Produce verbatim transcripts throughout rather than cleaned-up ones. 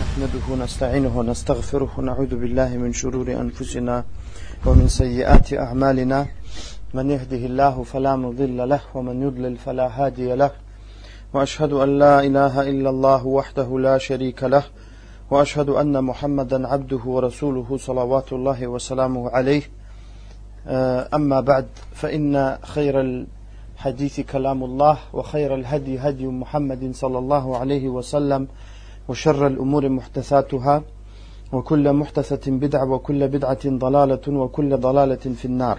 نحمده ونستعينه ونستغفره ونعوذ بالله من شرور أنفسنا ومن سيئات أعمالنا من يهده الله فلا مضل له ومن يضلل فلا هادي له وأشهد أن لا إله إلا الله وحده لا شريك له وأشهد أن محمدا عبده ورسوله صلوات الله وسلامه عليه. أما بعد، فإن خير الحديث كلام الله وخير الهدي هدي محمد صلى الله عليه وسلم وشر الأمور محدثاتها وكل محدثة بدعة وكل بدعة ضلالة وكل ضلالة في النار.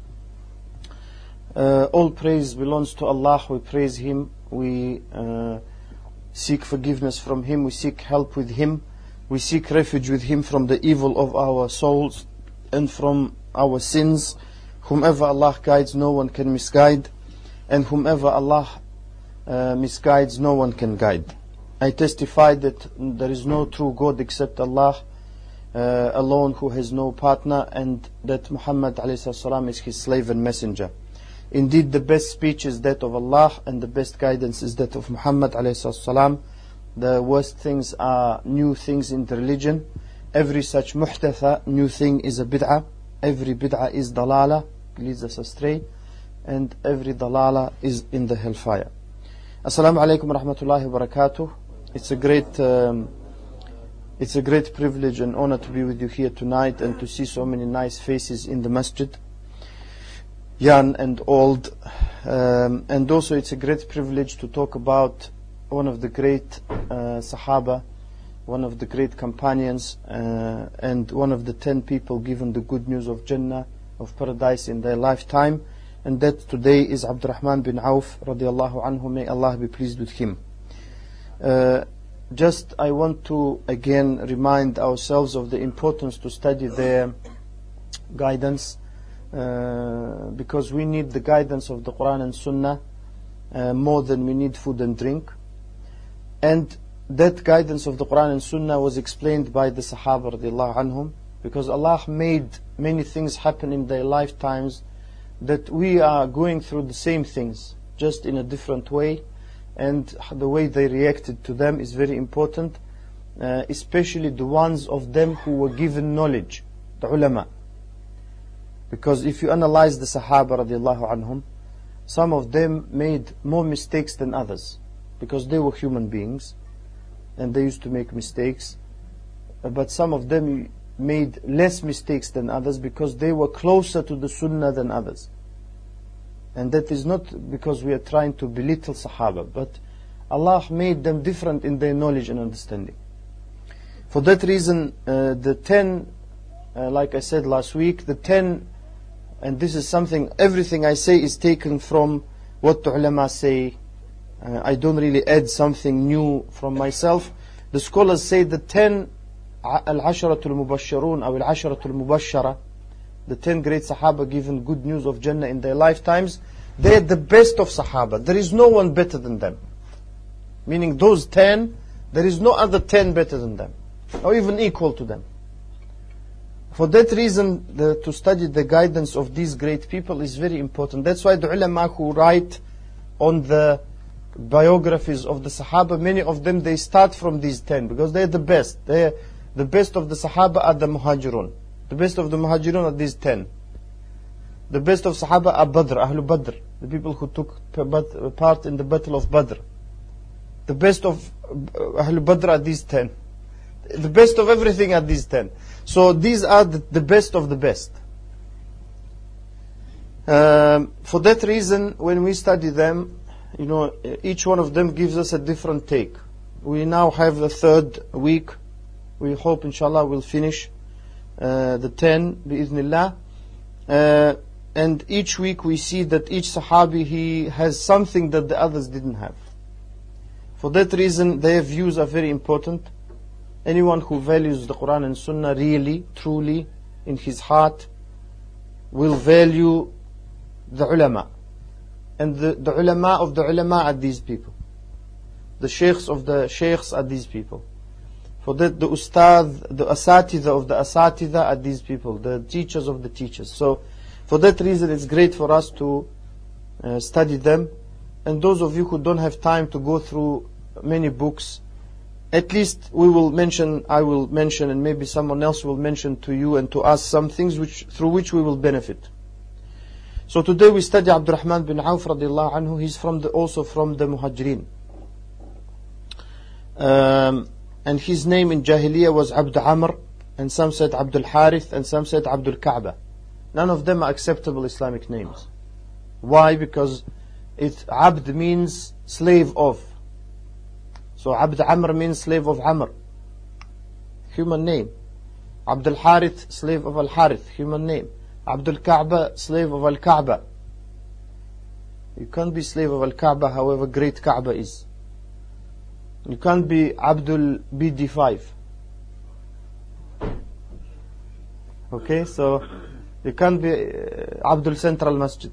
Uh, all praise belongs to Allah. We praise Him, we uh, seek forgiveness from Him, we seek help with Him, we seek refuge with Him from the evil of our souls and from our sins. Whomever Allah guides, no one can misguide, and whomever Allah uh, misguides, no one can guide. I testify that there is no true God except Allah uh, alone, who has no partner, and that Muhammad ﷺ is His slave and messenger. Indeed, the best speech is that of Allah, and the best guidance is that of Muhammad ﷺ. The worst things are new things in the religion. Every such muhdatha, new thing, is a bid'ah. Every bid'ah is dalala, leads us astray, and every dalala is in the hellfire. Assalamu alaikum wa rahmatullahi wa barakatuh. It's a great, um, it's a great privilege and honor to be with you here tonight and to see so many nice faces in the masjid, young and old. Um, and also it's a great privilege to talk about one of the great uh, Sahaba, one of the great companions, uh, and one of the ten people given the good news of Jannah, of paradise in their lifetime. And that today is Abdurrahman bin Auf radiallahu anhu. May Allah be pleased with him. Uh, just I want to again remind ourselves of the importance to study their guidance, uh, because we need the guidance of the Quran and Sunnah uh, more than we need food and drink. And that guidance of the Quran and Sunnah was explained by the Sahaba radiallahu anhum, because Allah made many things happen in their lifetimes that we are going through the same things, just in a different way. And the way they reacted to them is very important, uh, especially the ones of them who were given knowledge, the ulama. Because if you analyze the Sahaba radiallahu anhum, some of them made more mistakes than others, because they were human beings and they used to make mistakes. But some of them made less mistakes than others because they were closer to the Sunnah than others. And that is not because we are trying to belittle Sahaba, but Allah made them different in their knowledge and understanding. For that reason, uh, the ten, uh, like I said last week, the ten, and this is something, everything I say is taken from what the ulama say. Uh, I don't really add something new from myself. The scholars say the ten al-asharatul mubashsharun or al-asharatul mubashshara, the ten great Sahaba given good news of Jannah in their lifetimes, they're the best of Sahaba. There is no one better than them. Meaning those ten, there is no other ten better than them, or even equal to them. For that reason, the, to study the guidance of these great people is very important. That's why the ulama who write on the biographies of the Sahaba, many of them, they start from these ten, because they're the best. They're the best of the Sahaba are the Muhajirun. The best of the Muhajirun are these ten. The best of Sahaba are Badr, Ahlul Badr, the people who took part in the battle of Badr. The best of Ahlul Badr are these ten. The best of everything are these ten. So these are the, the best of the best. Um, for that reason, when we study them, you know, each one of them gives us a different take. We now have the third week. We hope, inshallah, we'll finish uh, the ten, bi'idhnillah. Uh, and each week we see that each Sahabi, he has something that the others didn't have. For that reason, their views are very important. Anyone who values the Quran and Sunnah really, truly, in his heart, will value the ulama. And the, the ulama of the ulama are these people. The sheikhs of the sheikhs are these people. For that, the ustad, the asatidha of the asatidha are these people, the teachers of the teachers. So, for that reason, it's great for us to uh, study them. And those of you who don't have time to go through many books, at least we will mention, I will mention, and maybe someone else will mention to you and to us some things which through which we will benefit. So today we study Abdurrahman bin Auf radiallahu anhu. He's from the, also from the Muhajirin. Um, and his name in Jahiliyyah was Abd Amr, and some said Abdul Harith, and some said Abdul Kaaba. None of them are acceptable Islamic names. Why? Because it Abd means slave of. So Abd Amr means slave of Amr, human name. Abdul Harith, slave of Al Harith, human name. Abdul Kaaba, slave of Al Kaaba. You can't be slave of Al Kaaba, however great Kaaba is. You can't be Abdul B D five. Okay, so you can't be uh, Abdul Central Masjid.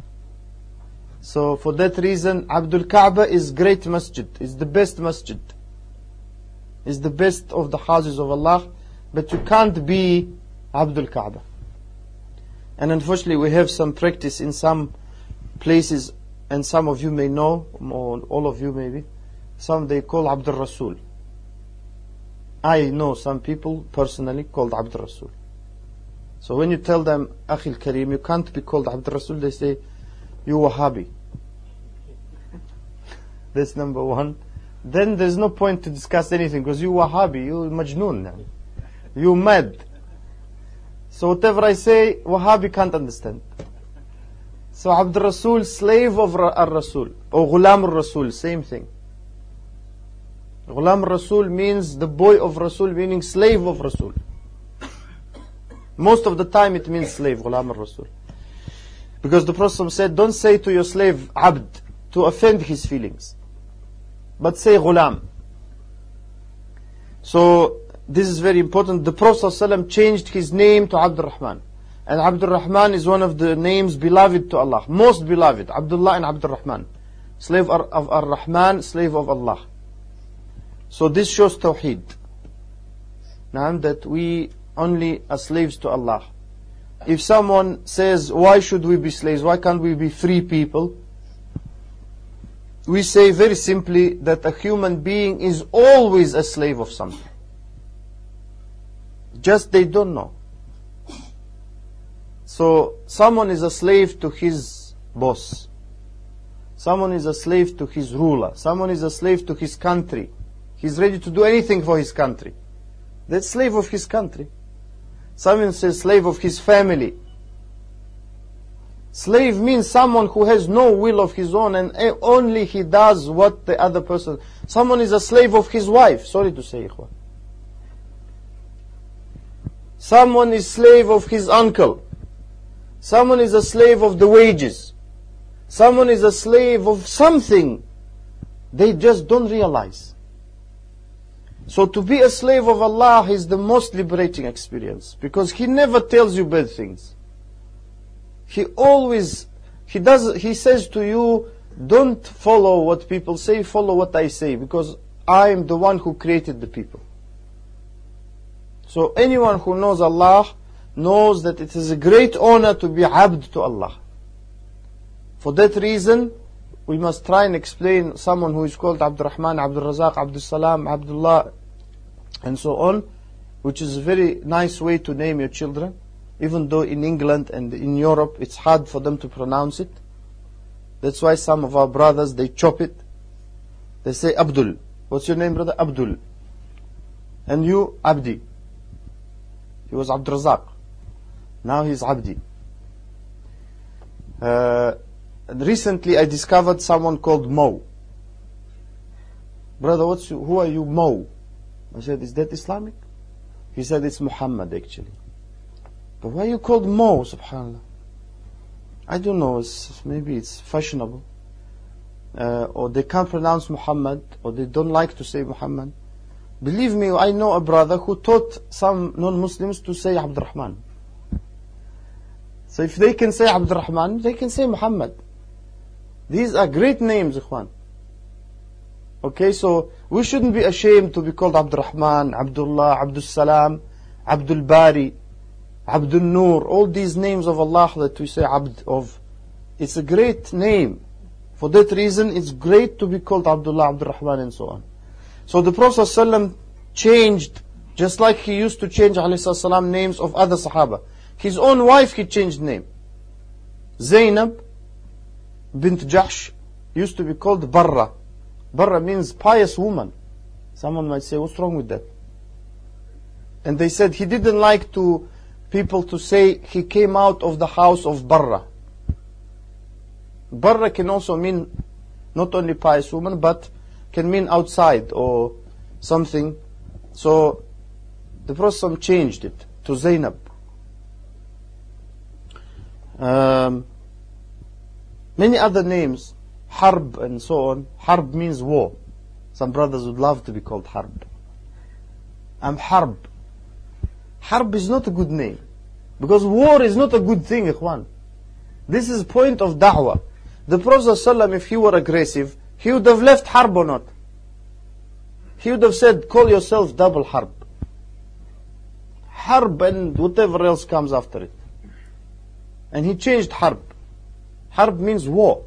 So for that reason, Abdul Kaaba is great masjid, is the best masjid, is the best of the houses of Allah, but you can't be Abdul Kaaba. And unfortunately we have some practice in some places, and some of you may know, or all of you maybe, some they call Abdul Rasul. I know some people personally called Abdul Rasul. So when you tell them, Akhil Kareem, you can't be called Abdul Rasul, they say, you Wahhabi. That's number one. Then there's no point to discuss anything, because you Wahhabi, you Majnoon, you mad. So whatever I say, Wahhabi can't understand. So Abdul Rasul, slave of Ar-Rasul, or Ghulam Ar-Rasul, same thing. Ghulam Ar-Rasul means the boy of Rasul, meaning slave of Rasul. Most of the time it means slave, Ghulam Ar-Rasul. Because the Prophet said, don't say to your slave Abd to offend his feelings, but say Ghulam. So this is very important. The Prophet ﷺ changed his name to Abdul Rahman, and Abdul Rahman is one of the names beloved to Allah, most beloved. Abdullah and Abdul Rahman, slave of Ar-Rahman, slave of Allah. So this shows Tawheed. Now that we only are slaves to Allah. If someone says, why should we be slaves? Why can't we be free people? We say very simply that a human being is always a slave of something. Just they don't know. So someone is a slave to his boss. Someone is a slave to his ruler. Someone is a slave to his country. He's ready to do anything for his country. That's slave of his country. Someone says slave of his family. Slave means someone who has no will of his own, and only he does what the other person. Someone is a slave of his wife. Sorry to say, ikhwan. Someone is slave of his uncle. Someone is a slave of the wages. Someone is a slave of something. They just don't realize. So to be a slave of Allah is the most liberating experience, because He never tells you bad things. He always, He does, He says to you, don't follow what people say, follow what I say, because I am the one who created the people. So anyone who knows Allah knows that it is a great honor to be abd to Allah. For that reason, we must try and explain someone who is called Abdul Rahman, Abdul Razak, Abdul Salam, Abdullah, and so on, which is a very nice way to name your children, even though in England and in Europe it's hard for them to pronounce it. That's why some of our brothers, they chop it. They say Abdul. What's your name, brother? Abdul. And you, Abdi. He was Abdul Razak. Now he's Abdi. Uh, recently I discovered someone called Mo. Brother, what's you, who are you, Mo? I said, is that Islamic? He said, it's Muhammad actually. But why are you called Mo, subhanAllah? I don't know, it's, maybe it's fashionable. Uh, or they can't pronounce Muhammad, or they don't like to say Muhammad. Believe me, I know a brother who taught some non-Muslims to say Abdul Rahman. So if they can say Abdul Rahman, they can say Muhammad. These are great names, ikhwan. Okay, so we shouldn't be ashamed to be called Abdul Rahman, Abdullah, Abdul Salam, Abdul Bari, Abdul Nur, all these names of Allah that we say Abd of. It's a great name. For that reason, it's great to be called Abdullah, Abdul Rahman, and so on. So the Prophet ﷺ changed, just like he used to change ﷺ names of other Sahaba. His own wife he changed name. Zainab bint Jahsh used to be called Barra. Barra means pious woman. Someone might say, what's wrong with that? And they said he didn't like to people to say he came out of the house of Barra. Barra can also mean not only pious woman, but can mean outside or something. So the Prophet changed it to Zainab. Um, many other names, Harb and so on. Harb means war. Some brothers would love to be called Harb. I'm Harb. Harb is not a good name, because war is not a good thing, ikhwan. This is point of da'wah. The Prophet ﷺ, if he were aggressive, he would have left Harb or not. He would have said, call yourself double Harb. Harb and whatever else comes after it. And he changed Harb. Harb means war.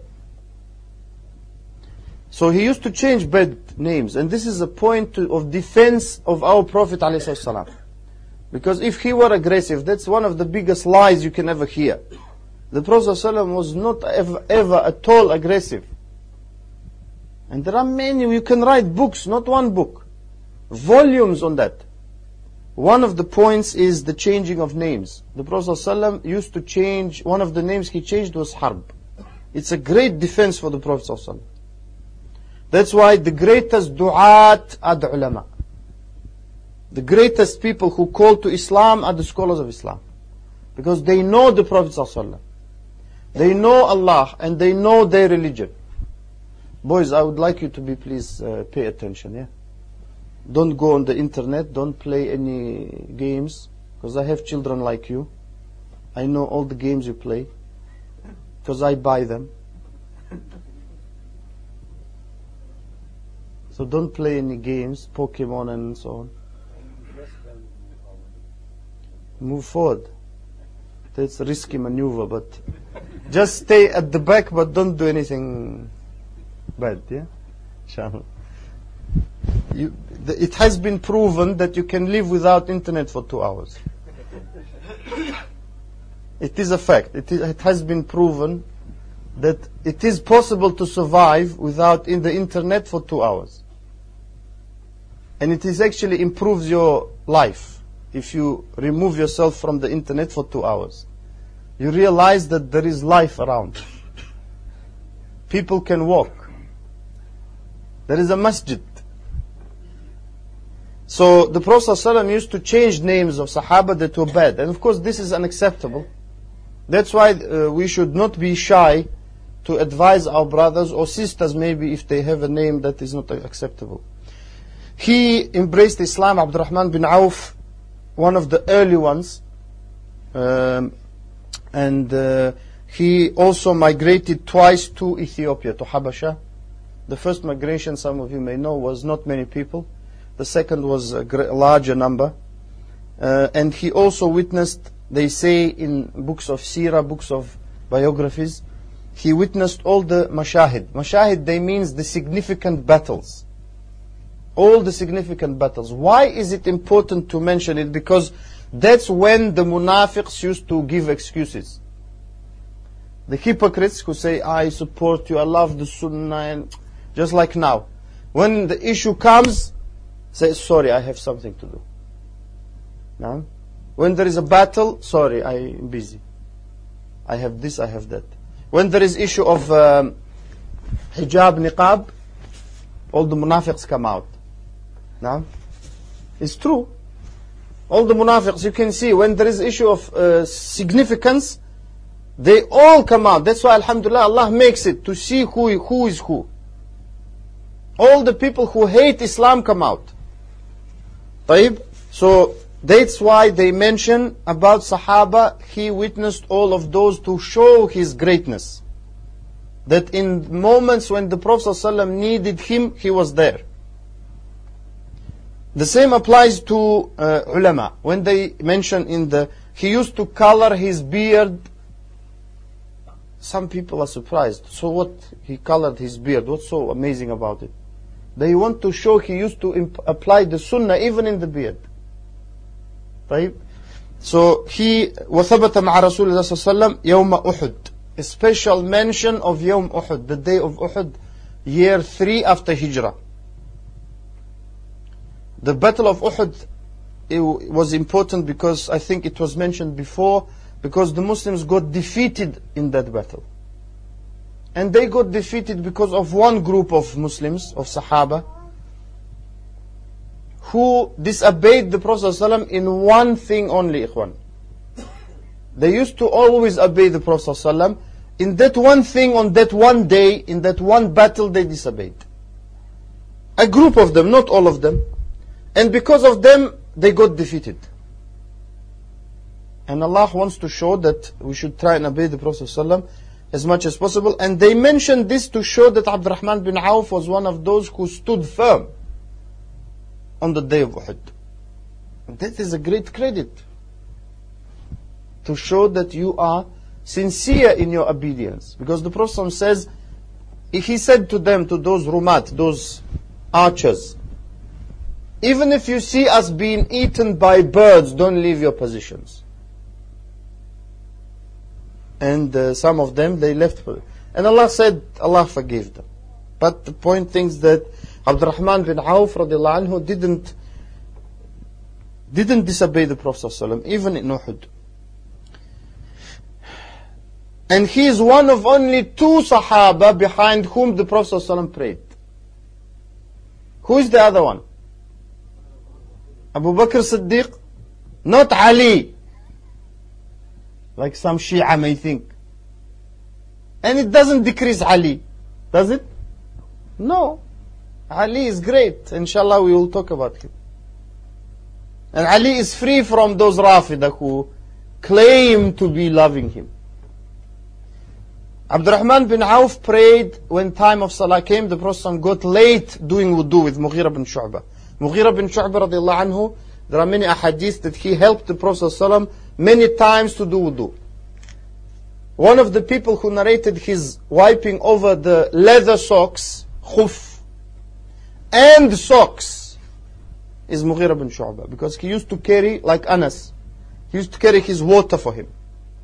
So he used to change bad names. And this is a point to, of defense of our Prophet ﷺ. Because if he were aggressive, that's one of the biggest lies you can ever hear. The Prophet ﷺ was not ever, ever at all aggressive. And there are many, you can write books, not one book. Volumes on that. One of the points is the changing of names. The Prophet ﷺ used to change, one of the names he changed was Harb. It's a great defense for the Prophet ﷺ. That's why the greatest du'at are the ulama. The greatest people who call to Islam are the scholars of Islam. Because they know the Prophet ﷺ. They know Allah and they know their religion. Boys, I would like you to be please uh, pay attention, yeah? Don't go on the internet, don't play any games, because I have children like you. I know all the games you play, because I buy them. So don't play any games, Pokemon and so on. Move forward. That's a risky maneuver, but just stay at the back, but don't do anything bad, yeah? Inshallah. You, the, it has been proven that you can live without internet for two hours. It is a fact. It, is, it has been proven that it is possible to survive without in the internet for two hours. And it is actually improves your life if you remove yourself from the internet for two hours. You realize that there is life around. People can walk. There is a masjid. So the Prophet ﷺ used to change names of Sahaba that were bad. And of course this is unacceptable. That's why uh, we should not be shy to advise our brothers or sisters maybe if they have a name that is not acceptable. He embraced Islam, Abdurrahman bin Auf, one of the early ones. Um, and uh, he also migrated twice to Ethiopia, to Habasha. The first migration, some of you may know, was not many people. The second was a great, larger number. Uh, and he also witnessed, they say in books of seerah, books of biographies, he witnessed all the mashahid. Mashahid, they means the significant battles. All the significant battles. Why is it important to mention it? Because that's when the munafiqs used to give excuses. The hypocrites who say, I support you, I love the sunnah, and just like now. When the issue comes, say, sorry, I have something to do. No? When there is a battle, sorry, I'm busy. I have this, I have that. When there is issue of um, hijab, niqab, all the munafiqs come out. No? It's true. All the munafiqs, you can see, when there is issue of uh, significance, they all come out. That's why, alhamdulillah, Allah makes it to see who, who is who. All the people who hate Islam come out. طيب? So that's why they mention about Sahaba, he witnessed all of those to show his greatness. That in moments when the Prophet ﷺ needed him, he was there. The same applies to uh, ulama. When they mention in the, he used to color his beard. Some people are surprised. So what? He colored his beard. What's so amazing about it? They want to show he used to imp- apply the sunnah even in the beard. Right? So he وثبت مع رسول الله صلى الله عليه وسلم يوم أحد. A special mention of يوم أحد, the day of Uhud, year three after Hijrah. The battle of Uhud, it was important because I think it was mentioned before, because the Muslims got defeated in that battle. And they got defeated because of one group of Muslims, of Sahaba, who disobeyed the Prophet ﷺ in one thing only, ikhwan. They used to always obey the Prophet ﷺ. In that one thing, on that one day, in that one battle, they disobeyed. A group of them, not all of them. And because of them, they got defeated. And Allah wants to show that we should try and obey the Prophet ﷺ as much as possible. And they mentioned this to show that Abdurrahman bin Auf was one of those who stood firm on the day of Uhud. That is a great credit, to show that you are sincere in your obedience. Because the Prophet says, he said to them, to those rumat, those archers, even if you see us being eaten by birds, don't leave your positions. And uh, some of them, they left. And Allah said, Allah forgave them. But the point is that Abdurrahman bin Auf radiallahu anhu didn't, didn't disobey the Prophet ﷺ, even in Uhud. And he is one of only two Sahaba behind whom the Prophet ﷺ prayed. Who is the other one? Abu Bakr Siddiq? Not Ali, like some Shia may think. And it doesn't decrease Ali, does it? No. Ali is great. Inshallah we will talk about him. And Ali is free from those Rafidah who claim to be loving him. Abdurrahman bin Auf prayed when time of Salah came. The Prophet got late doing wudu with Mughira bin Shu'bah. Mughira bin Shu'bah radiallahu anhu, there are many ahadith that he helped the Prophet ﷺ many times to do wudu. One of the people who narrated his wiping over the leather socks, khuf, and socks, is Mughira bin Shu'bah, because he used to carry, like Anas, he used to carry his water for him.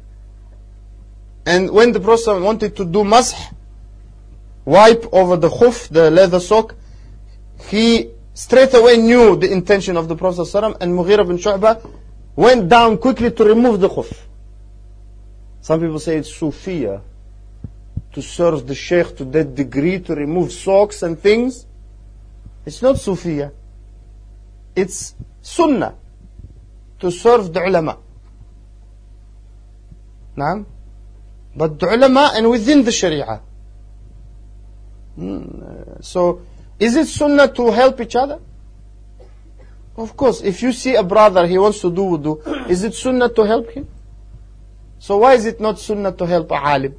And when the Prophet wanted to do masah, wipe over the khuf, the leather sock, he straight away knew the intention of the Prophet ﷺ, and Mughira bin Shu'bah went down quickly to remove the khuf. Some people say it's Sufiya, to serve the Sheikh to that degree, to remove socks and things. It's not Sufiya. It's Sunnah, to serve the ulama. Naam? But the ulama and within the Sharia. So, is it Sunnah to help each other? Of course, if you see a brother, he wants to do wudu, is it Sunnah to help him? So why is it not Sunnah to help a alim?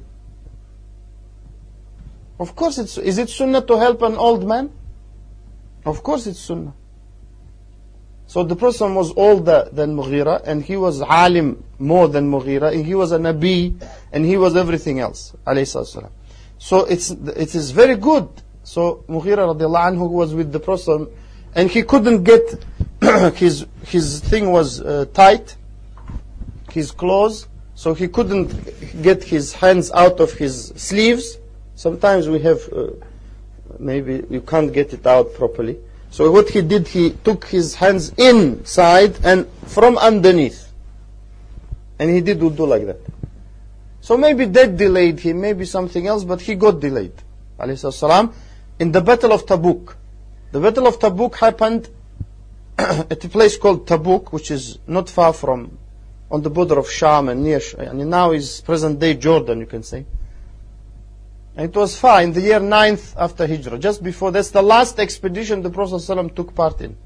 Of course it's, is it Sunnah to help an old man? Of course it's Sunnah. So the Prophet was older than Mughira, and he was alim more than Mughira, and he was a Nabi, and he was everything else, alayhi salam. So it's, it is very good. So Mughira radiallahu anhu was with the Prophet, and he couldn't get, his, his thing was uh, tight, his clothes, so he couldn't get his hands out of his sleeves. Sometimes we have, uh, maybe you can't get it out properly. So what he did, he took his hands inside and from underneath. And he did wudu like that. So maybe that delayed him, maybe something else, but he got delayed. Alayhi salam. In the Battle of Tabuk. The Battle of Tabuk happened at a place called Tabuk, which is not far from, on the border of Sham and near, and now is present day Jordan, you can say. And it was far in the year ninth after Hijrah, just before. That's the last expedition the Prophet ﷺ took part in.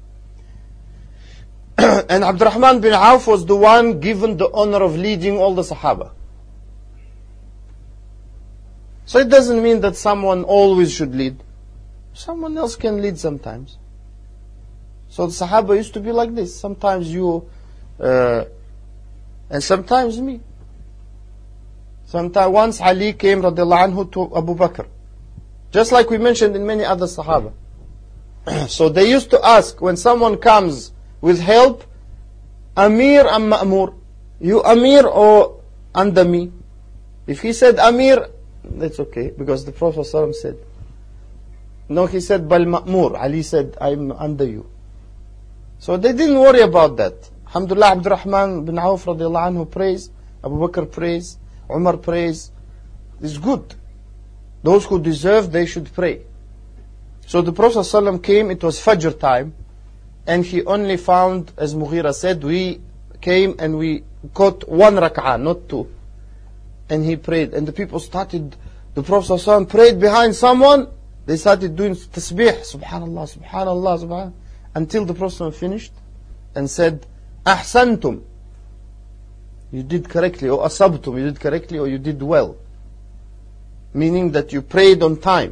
And Abdurrahman bin Auf was the one given the honor of leading all the Sahaba. So it doesn't mean that someone always should lead. Someone else can lead sometimes. So the Sahaba used to be like this. Sometimes you, uh, and sometimes me. Sometimes once Ali came radiallahu anhu to Abu Bakr. Just like we mentioned in many other Sahaba. So they used to ask, when someone comes with help, Amir am Ma'mur? You Amir or under me? If he said Amir, that's okay, because the Prophet ﷺ said. No, he said Bal Ma'mur. Ali said, I'm under you. So they didn't worry about that. Alhamdulillah, Abdurrahman bin Auf radiallahu anhu prays, Abu Bakr prays, Umar prays. It's good. Those who deserve, they should pray. So the Prophet ﷺ came, it was Fajr time, and he only found, as Mughira said, we came and we caught one rak'ah, not two. And he prayed, and the people started, the Prophet ﷺ prayed behind someone, they started doing tasbih, subhanallah, subhanallah, subhanallah, until the Prophet ﷺ finished and said, ahsantum, you did correctly, or asabtum, you did correctly, or you did well. Meaning that you prayed on time.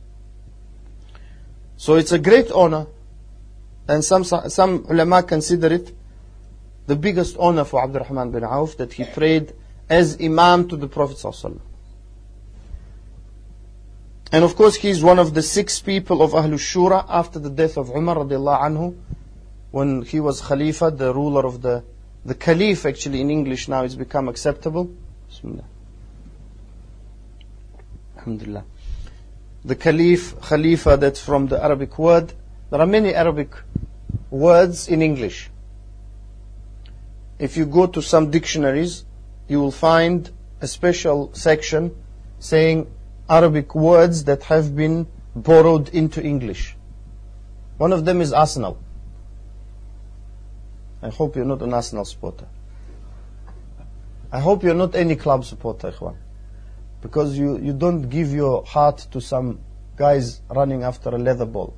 So it's a great honor, and some some ulama consider it the biggest honor for Abdurrahman bin Auf, that he prayed as Imam to the Prophet ﷺ. And of course he is one of the six people of Ahlul Shura after the death of Umar radiallahu anhu, when he was Khalifa, the ruler of the, the Caliph actually in English now it's become acceptable. Bismillah. Alhamdulillah. The Caliph, Khalifa, that's from the Arabic word. There are many Arabic words in English. If you go to some dictionaries, you will find a special section saying Arabic words that have been borrowed into English. One of them is Arsenal. I hope you're not an Arsenal supporter. I hope you're not any club supporter, Ikhwan. Because you, you don't give your heart to some guys running after a leather ball.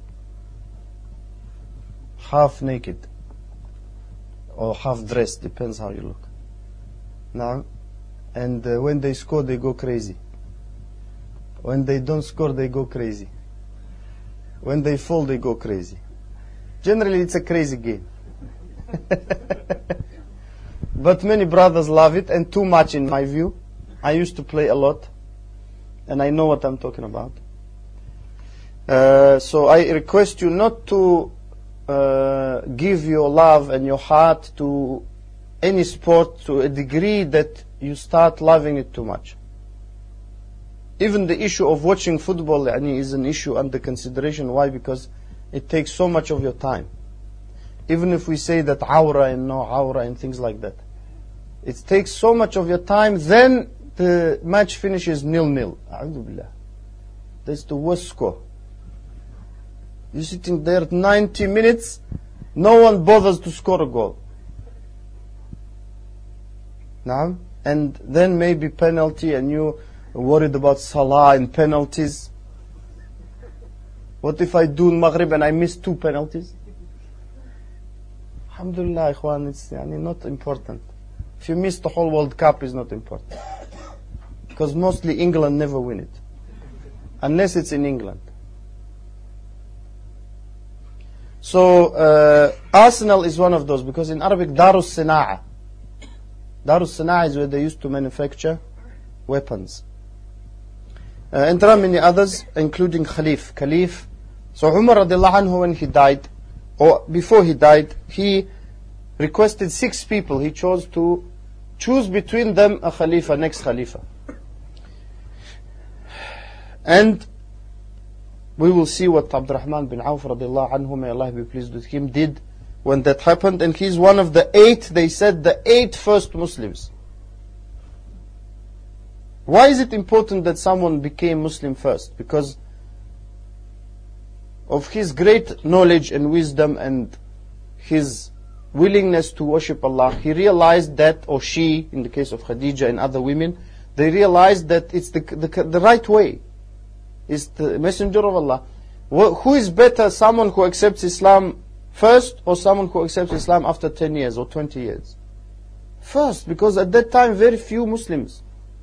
Half naked. Or half dressed, depends how you look. Now, and uh, when they score, they go crazy. When they don't score, they go crazy. When they fall, they go crazy. Generally, it's a crazy game. But many brothers love it, and too much in my view. I used to play a lot, and I know what I'm talking about. Uh, so I request you not to uh, give your love and your heart to any sport to a degree that you start loving it too much. Even the issue of watching football yani, is an issue under consideration. Why? Because it takes so much of your time. Even if we say that awra and no awra and things like that, it takes so much of your time, then the match finishes nil-nil. A'udhu billah. That's the worst score. You're sitting there ninety minutes, no one bothers to score a goal. Now, and then maybe penalty, and you worried about salah and penalties. What if I do Maghrib and I miss two penalties? Alhamdulillah, ikhwan, it's yani, not important. If you miss the whole World Cup, it's not important. Because mostly England never win it. Unless it's in England. So, uh, Arsenal is one of those, because in Arabic, Darus Sina'a. Darus Sina'a is where they used to manufacture weapons. Uh, and there are many others, including Khalif. Khalif. So Umar radiallahu anhu, when he died, or before he died, he requested six people. He chose to choose between them a Khalifa, next Khalifa. And we will see what Abdurrahman bin Auf radiallahu anhu, may Allah be pleased with him, did when that happened. And he's one of the eight, they said, the eight first Muslims. Why is it important that someone became Muslim first? Because of his great knowledge and wisdom and his willingness to worship Allah. He realized that, or she, in the case of Khadija and other women, they realized that it's the, the, the right way. It's the messenger of Allah. Who is better, someone who accepts Islam first, or someone who accepts Islam after ten years or twenty years? First, because at that time very few Muslims.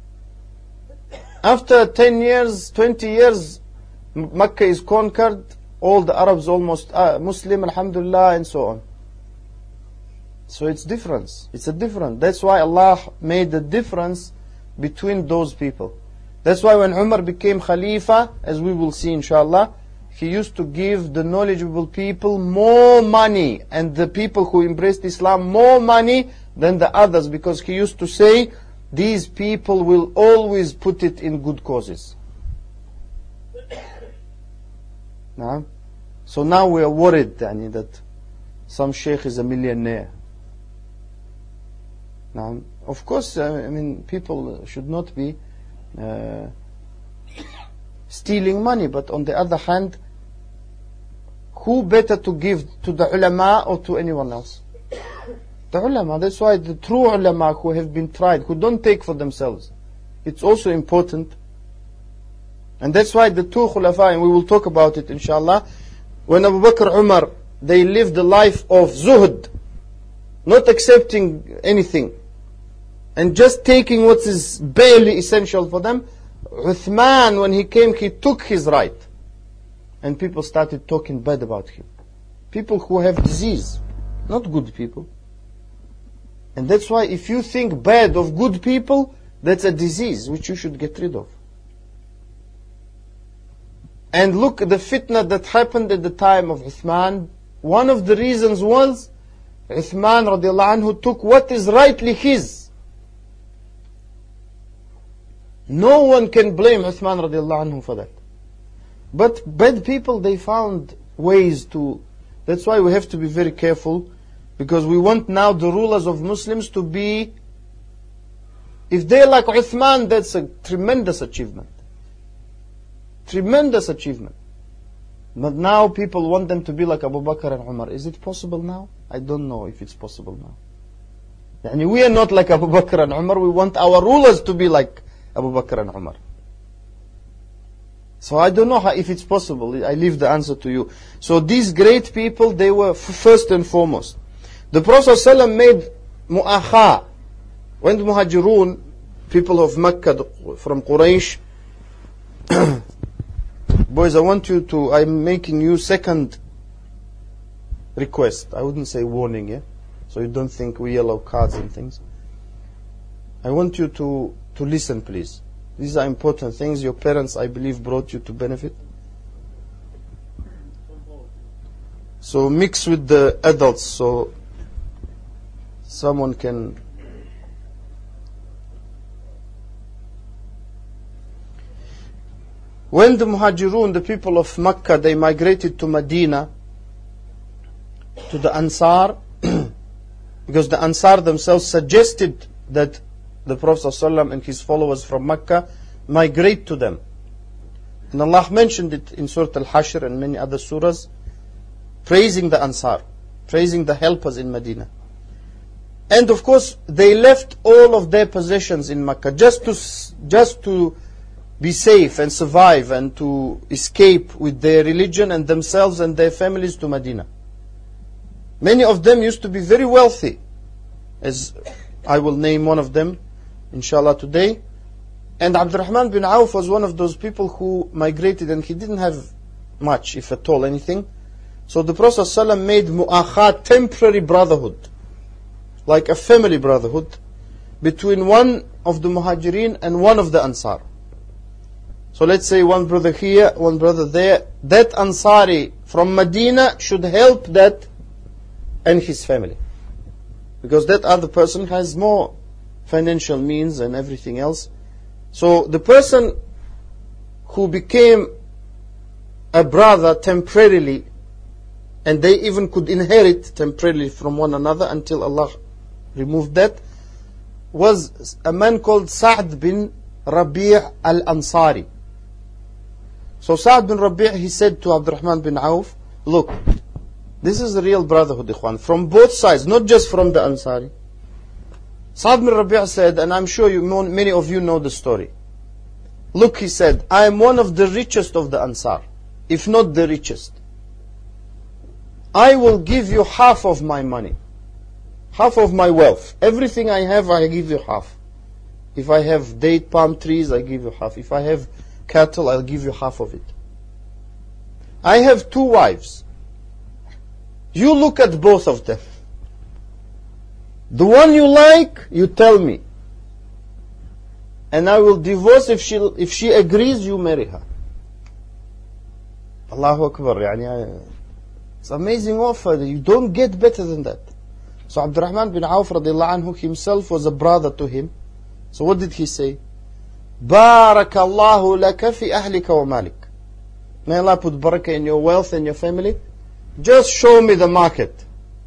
After ten years, twenty years, Mecca is conquered, all the Arabs almost uh, Muslim, alhamdulillah, and so on. So it's difference. It's a difference. That's why Allah made the difference between those people. That's why when Umar became Khalifa, as we will see inshallah, he used to give the knowledgeable people more money, and the people who embraced Islam more money than the others, because he used to say, these people will always put it in good causes. Now, so now we are worried yani, that some sheikh is a millionaire. Now, of course, uh, I mean, people should not be uh, stealing money, but on the other hand, who better to give, to the ulama or to anyone else? The ulama. That's why the true ulama who have been tried, who don't take for themselves, it's also important. And that's why the two khulafa, and we will talk about it inshallah, when Abu Bakr, Umar, they lived the life of zuhd, not accepting anything, and just taking what is barely essential for them. Uthman, when he came, he took his right. And people started talking bad about him. People who have disease, not good people. And that's why if you think bad of good people, that's a disease which you should get rid of. And look at the fitna that happened at the time of Uthman. One of the reasons was Uthman radiallahu anhu took what is rightly his. No one can blame Uthman radiallahu anhu for that. But bad people, they found ways to... That's why we have to be very careful, because we want now the rulers of Muslims to be... If they're like Uthman, that's a tremendous achievement. Tremendous achievement. But now people want them to be like Abu Bakr and Umar. Is it possible now? I don't know if it's possible now. Yani we are not like Abu Bakr and Umar. We want our rulers to be like Abu Bakr and Umar. So I don't know how, if it's possible. I leave the answer to you. So these great people, they were f- first and foremost. The Prophet ﷺ made mu'akha. When the Muhajirun, people of Mecca from Quraysh, boys, I want you to, I'm making you second request. I wouldn't say warning, yeah? So you don't think we yellow cards and things. I want you to, to listen, please. These are important things. Your parents, I believe, brought you to benefit. So mix with the adults so someone can... When the Muhajirun, the people of Mecca, they migrated to Medina, to the Ansar, because the Ansar themselves suggested that the Prophet ﷺ and his followers from Mecca migrate to them. And Allah mentioned it in Surah Al-Hashr and many other surahs, praising the Ansar, praising the helpers in Medina. And of course, they left all of their possessions in Mecca just to, just to be safe and survive and to escape with their religion and themselves and their families to Medina. Many of them used to be very wealthy, as I will name one of them inshallah today. And Abdurrahman bin Auf was one of those people who migrated, and he didn't have much, if at all, anything. So the Prophet ﷺ made mu'akha, temporary brotherhood, like a family brotherhood, between one of the Muhajirin and one of the Ansar. So let's say one brother here, one brother there. That Ansari from Medina should help that and his family, because that other person has more financial means and everything else. So the person who became a brother temporarily, and they even could inherit temporarily from one another until Allah removed that, was a man called Sa'd bin Rabi' al-Ansari. So Sa'd bin Rabi', he said to Abdurrahman bin Auf, look, this is a real brotherhood, ikhwan, from both sides, not just from the Ansari. Sa'd bin Rabi' said, and I'm sure you know, many of you know the story. Look, he said, I am one of the richest of the Ansar, if not the richest. I will give you half of my money, half of my wealth. Everything I have, I give you half. If I have date palm trees, I give you half. If I have cattle, I'll give you half of it. I have two wives. You look at both of them. The one you like, you tell me. And I will divorce if she, if she agrees, you marry her. Allahu Akbar. Yani, it's an amazing offer. You don't get better than that. So Abdurrahman bin Auf radiallahu anhu himself was a brother to him. So what did he say? Barakallahu laka fi ahlika wa malik. May Allah put barakah in your wealth and your family. Just show me the market.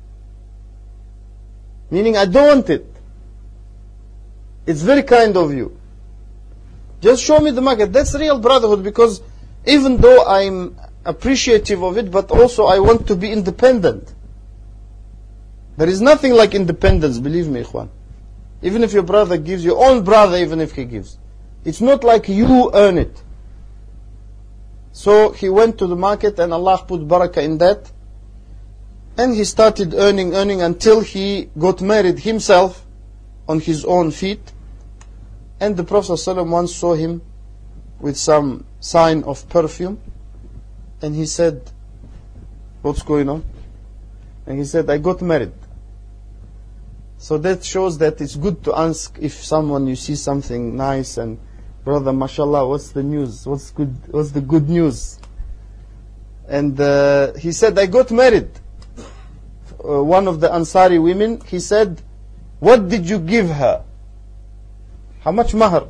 Meaning, I don't want it. It's very kind of you. Just show me the market. That's real brotherhood, because even though I'm appreciative of it, but also I want to be independent. There is nothing like independence, believe me, ikhwan. Even if your brother gives, your own brother, even if he gives. It's not like you earn it. So he went to the market and Allah put barakah in that. And he started earning, earning until he got married himself on his own feet. And the Prophet ﷺ once saw him with some sign of perfume. And he said, what's going on? And he said, I got married. So that shows that it's good to ask if someone, you see something nice and, brother, mashallah, what's the news? What's good? What's the good news? And uh, he said, I got married. Uh, one of the Ansari women, he said, what did you give her? How much mahar?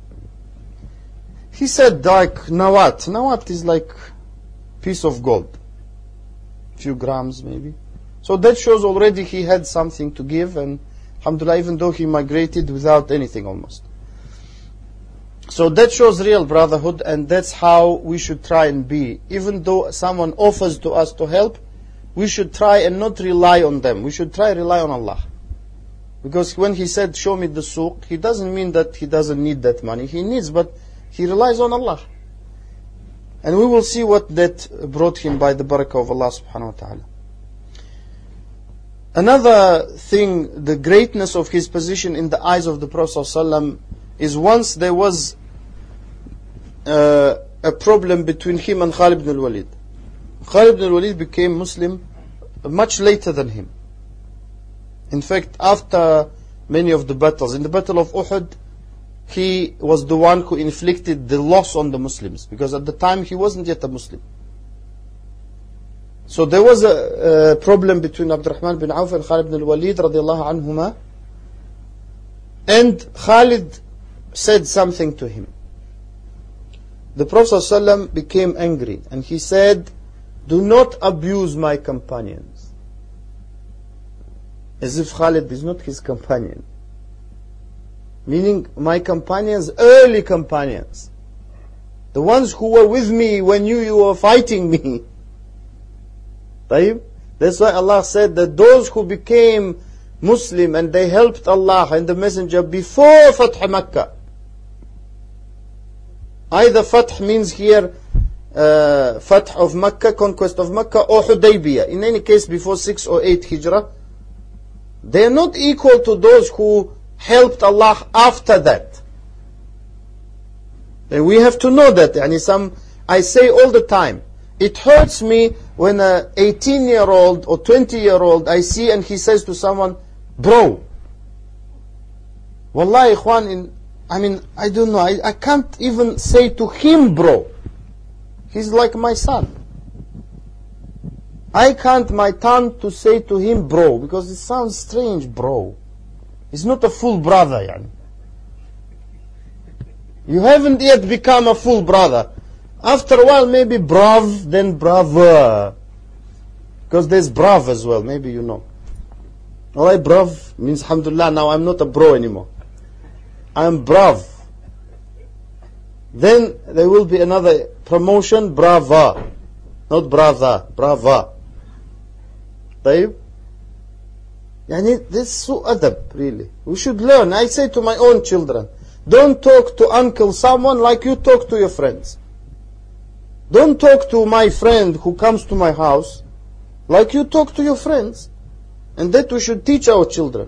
He said, like nawat. Nawat is like piece of gold. Few grams maybe. So that shows already he had something to give, and alhamdulillah, even though he migrated without anything almost. So that shows real brotherhood, and that's how we should try and be. Even though someone offers to us to help, we should try and not rely on them. We should try and rely on Allah. Because when he said, show me the suq, he doesn't mean that he doesn't need that money. He needs, but he relies on Allah. And we will see what that brought him by the barakah of Allah subhanahu wa ta'ala. Another thing, the greatness of his position in the eyes of the Prophet ﷺ is once there was uh, a problem between him and Khalid ibn al-Walid. Khalid ibn al-Walid became Muslim much later than him. In fact, after many of the battles, in the battle of Uhud, he was the one who inflicted the loss on the Muslims, because at the time he wasn't yet a Muslim. So there was a, a problem between Abdurrahman bin Auf and Khalid ibn al-Walid radiallahu anhuma. And Khalid said something to him. The Prophet ﷺ became angry and he said, do not abuse my companions. As if Khalid is not his companion. Meaning, my companions, early companions. The ones who were with me when you, you were fighting me. That's why Allah said that those who became Muslim and they helped Allah and the Messenger before Fath Makkah. Either Fath means here uh, Fath of Makkah, conquest of Makkah, or Hudaybiyah. In any case, before six or eight Hijrah. They are not equal to those who helped Allah after that. And we have to know that. And some, I say all the time, it hurts me when an eighteen year old or twenty year old I see and he says to someone, bro. Wallahi, ikhwan, in, I mean, I don't know, I, I can't even say to him, bro. He's like my son. I can't my tongue to say to him, bro, because it sounds strange, bro. He's not a full brother, yani. You haven't yet become a full brother. After a while, maybe brav, then brava. Because there's brav as well, maybe you know. Alright, brav means alhamdulillah, now I'm not a bro anymore. I'm brav. Then there will be another promotion, brava. Not brava, brava. طيب? Yani, this is so adab, really. We should learn. I say to my own children, don't talk to uncle someone like you talk to your friends. Don't talk to my friend who comes to my house like you talk to your friends. And that we should teach our children.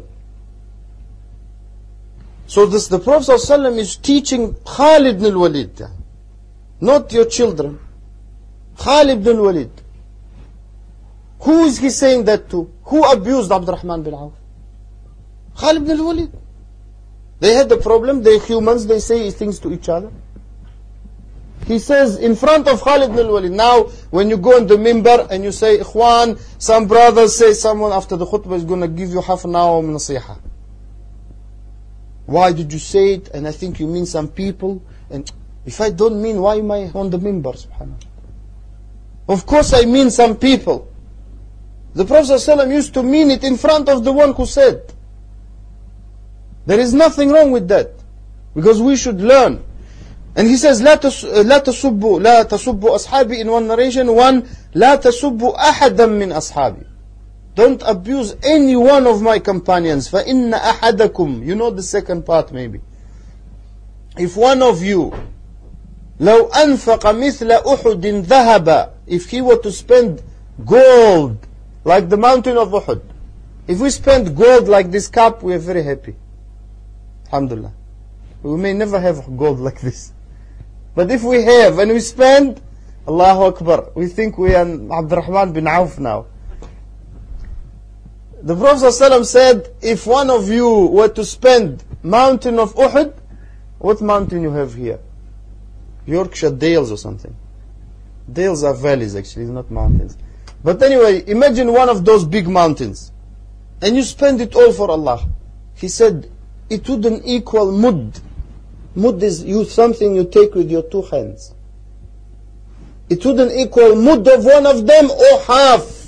So this, the Prophet ﷺ is teaching Khalid ibn al-Walid, not your children. Khalid ibn al-Walid. Who is he saying that to? Who abused Abdurrahman bin Auf? Khalid ibn al-Walid. They had the problem, they're humans, they say things to each other. He says in front of Khalid ibn al-Walid. Now, when you go on the minbar and you say, Ikhwan, some brothers say someone after the khutbah is going to give you half an hour of nasiha. Why did you say it? And I think you mean some people. And if I don't mean, why am I on the minbar? Subhanallah. Of course I mean some people. The Prophet ﷺ used to mean it in front of the one who said. There is nothing wrong with that. Because we should learn. And he says, لا تسبوا لا تسبوا أصحابي in one narration. One, لا تسبوا أحدا من أصحابي. Don't abuse any one of my companions. فإن أحدكم. You know the second part maybe. If one of you لو أنفق مثل أحد ذهب, if he were to spend gold like the mountain of Uhud, if we spend gold like this cup, we are very happy. Alhamdulillah. We may never have gold like this. But if we have and we spend, Allahu Akbar, we think we are Abdurrahman bin Auf now. The Prophet ﷺ said, if one of you were to spend mountain of Uhud, what mountain you have here? Yorkshire Dales or something. Dales are valleys actually, not mountains. But anyway, imagine one of those big mountains. And you spend it all for Allah. He said, it wouldn't equal mud. Mud is you something you take with your two hands. It wouldn't equal mud of one of them or half.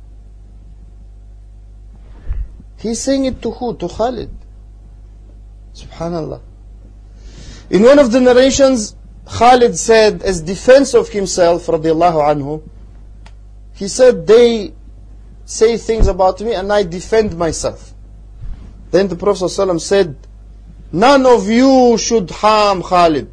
He's saying it to who? To Khalid. Subhanallah. In one of the narrations, Khalid said, as defense of himself, radiallahu anhu, he said, they say things about me and I defend myself. Then the Prophet ﷺ said, none of you should harm Khalid.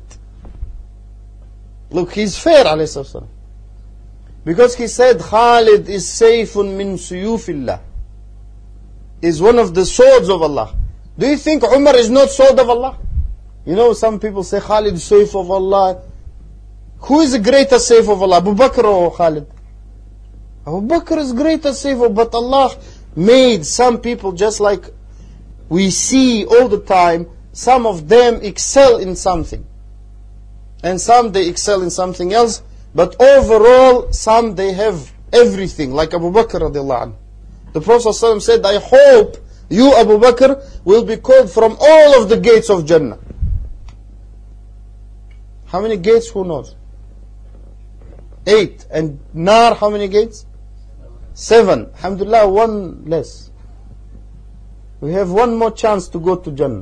Look, he's fair, alayhi salatu. Because he said, Khalid is sayfun min suyufillah. Is one of the swords of Allah. Do you think Umar is not sword of Allah? You know, some people say Khalid is sayf of Allah. Who is the greatest sayf of Allah? Abu Bakr or Khalid? Abu Bakr is greatest sayf, but Allah made some people just like we see all the time. Some of them excel in something. And some they excel in something else. But overall, some they have everything. Like Abu Bakr radiallahu anhu. The Prophet ﷺ said, I hope you, Abu Bakr, will be called from all of the gates of Jannah. How many gates? Who knows? Eight. And Nar, how many gates? Seven. Alhamdulillah, one less. We have one more chance to go to Jannah.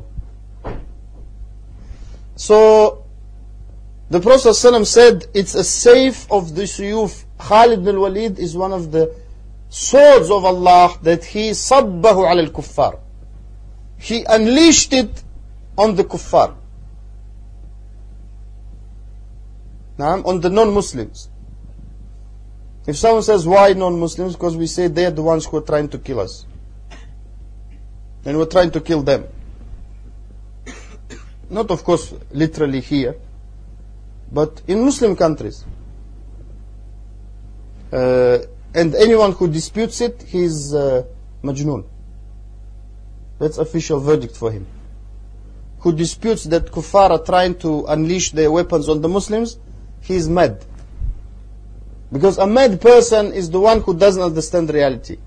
So, the Prophet ﷺ said, it's a safe of the suyuf. Khalid ibn al-Walid is one of the swords of Allah that he sabbahu ala al-kuffar. He unleashed it on the kuffar. Now, on the non-Muslims. If someone says, why non-Muslims? Because we say they are the ones who are trying to kill us. And we're trying to kill them. Not of course literally here, but in Muslim countries. Uh, and anyone who disputes it, he's uh, majnoon. That's official verdict for him. Who disputes that kuffar are trying to unleash their weapons on the Muslims, he is mad. Because a mad person is the one who doesn't understand reality.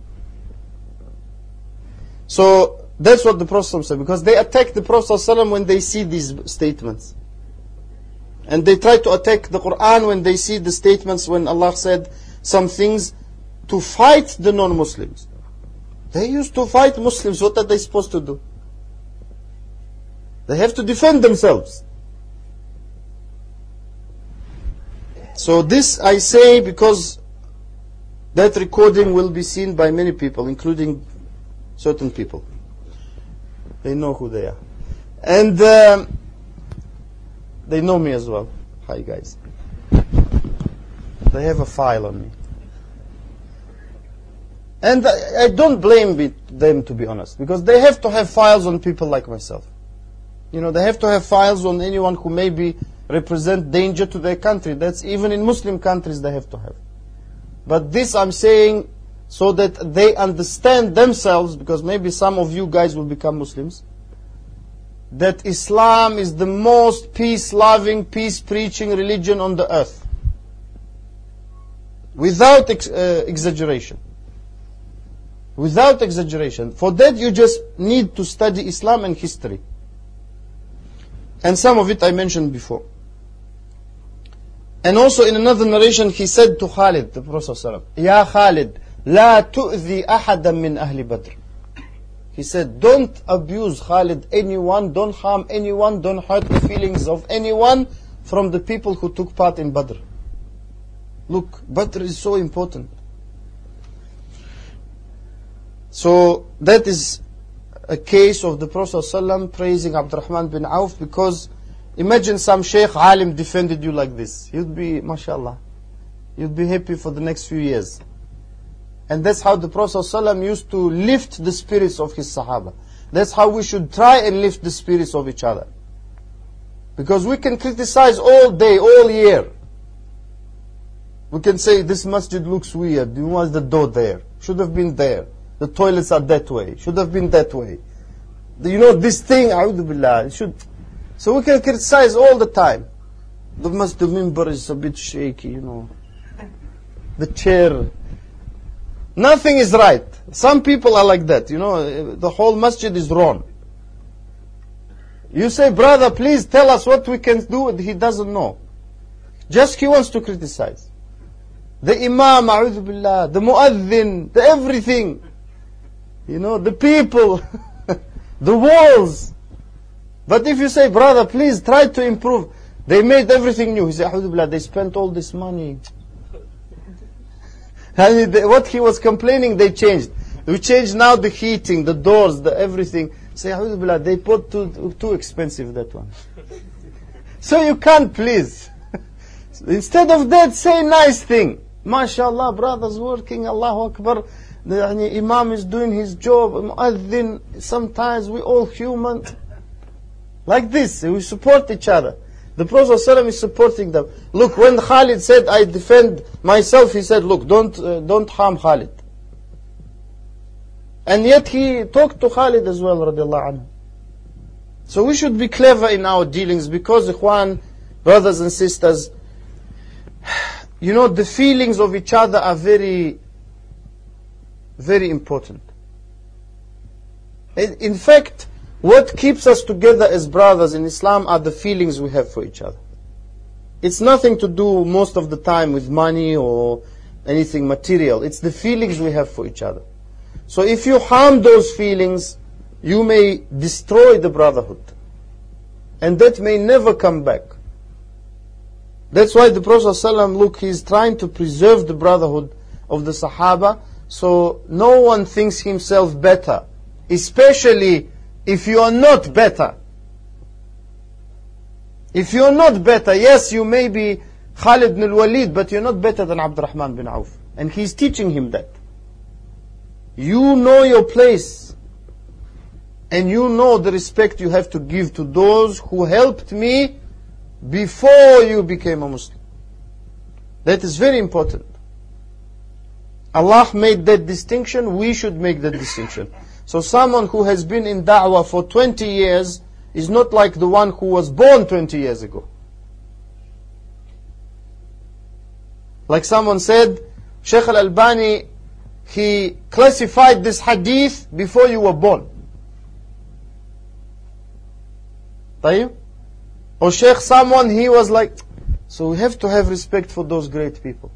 So, that's what the Prophet said, because they attack the Prophet ﷺ when they see these statements. And they try to attack the Quran when they see the statements when Allah said some things to fight the non-Muslims. They used to fight Muslims. What are they supposed to do? They have to defend themselves. So this I say because that recording will be seen by many people, including certain people. They know who they are. And um, they know me as well. Hi guys. They have a file on me. And I, I don't blame it, them, to be honest. Because they have to have files on people like myself. You know, they have to have files on anyone who maybe represent danger to their country. That's even in Muslim countries they have to have. But this I'm saying so that they understand themselves, because maybe some of you guys will become Muslims. that Islam is the most peace-loving, peace-preaching religion on the earth. Without ex uh, exaggeration. Without exaggeration. For that you just need to study Islam and history. And some of it I mentioned before. And also in another narration he said to Khalid, the Prophet ﷺ, Ya Khalid, la tu'zi ahadan min ahli Badr. He said, don't abuse Khalid, anyone, don't harm anyone, don't hurt the feelings of anyone from the people who took part in Badr. Look, Badr is so important. So that is a case of the Prophet ﷺ praising Abdurrahman bin Auf, because imagine some Shaykh Alim defended you like this. You'd be, mashallah, you'd be happy for the next few years. And that's how the Prophet ﷺ used to lift the spirits of his Sahaba. That's how we should try and lift the spirits of each other. Because we can criticize all day, all year. We can say, this masjid looks weird. Why is the door there? Should have been there. The toilets are that way. Should have been that way. You know, this thing, a'udhu billah, should... So we can criticize all the time. The masjid minbar is a bit shaky, you know. The chair. Nothing is right. Some people are like that, you know. The whole masjid is wrong. You say, brother, please tell us what we can do. He doesn't know. Just he wants to criticize. The imam, a'udhu billah, the muaddin, the everything. You know, the people, the walls. But if you say, brother, please try to improve. They made everything new. He said, a'udhu billah, they spent all this money. And what he was complaining, they changed. We changed now the heating, the doors, the everything. Say, a'udhu billah, they put too, too expensive that one. So you can't please. Instead of that, say nice thing. MashaAllah, brothers working, Allahu Akbar. The Imam is doing his job. Muaddin, sometimes we all human. Like this, we support each other. The Prophet ﷺ is supporting them. Look, when Khalid said, I defend myself, he said, look, don't, uh, don't harm Khalid. And yet he talked to Khalid as well, radiallahu anhu. So we should be clever in our dealings, because, ikhwan, brothers and sisters, you know, the feelings of each other are very, very important. In fact, what keeps us together as brothers in Islam are the feelings we have for each other. It's nothing to do most of the time with money or anything material. It's the feelings we have for each other. So if you harm those feelings, you may destroy the brotherhood. And that may never come back. That's why the Prophet ﷺ, look, he's trying to preserve the brotherhood of the Sahaba, so no one thinks himself better. Especially if you are not better. If you are not better, yes, you may be Khalid ibn al-Walid, but you're not better than Abdurrahman bin Auf. And he's teaching him that. You know your place. And you know the respect you have to give to those who helped me before you became a Muslim. That is very important. Allah made that distinction, we should make that distinction. So someone who has been in da'wah for twenty years is not like the one who was born twenty years ago. Like someone said, Shaykh al-Albani, he classified this hadith before you were born. طيب? Or Shaykh someone, he was like, so we have to have respect for those great people.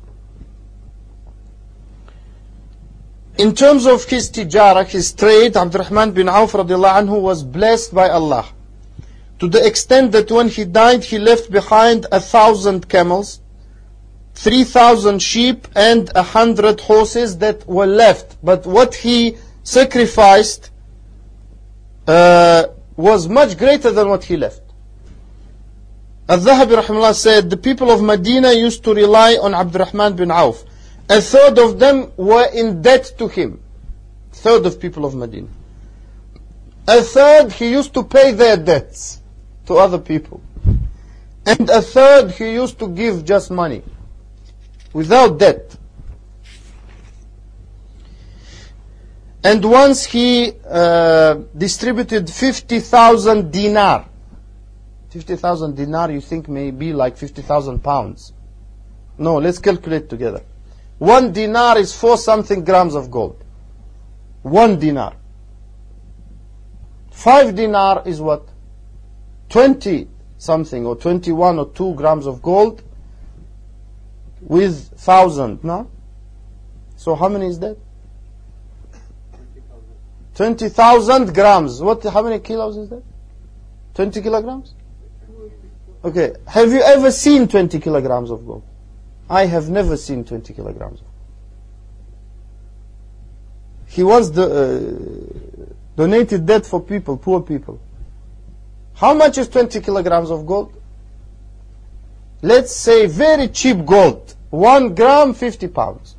In terms of his tijara, his trade, Abdurrahman bin Auf radiallahu anhu was blessed by Allah. To the extent that when he died, he left behind a thousand camels, three thousand sheep, and a hundred horses that were left. But what he sacrificed uh, was much greater than what he left. Al-Dhahabi rahimahullah said, the people of Medina used to rely on Abdurrahman bin Auf. A third of them were in debt to him. Third of people of Medina. A third, he used to pay their debts to other people. And a third, he used to give just money, without debt. And once he uh, distributed fifty thousand dinar. fifty thousand dinar you think may be like fifty thousand pounds. No, let's calculate together. One dinar is four something grams of gold. One dinar. Five dinar is what? Twenty something or twenty-one or two grams of gold with thousand, no? So how many is that? Twenty thousand grams. What? How many kilos is that? Twenty kilograms? Okay. Have you ever seen twenty kilograms of gold? I have never seen twenty kilograms of gold. He once do, uh, donated that for people, poor people. How much is twenty kilograms of gold? Let's say very cheap gold. One gram, fifty pounds.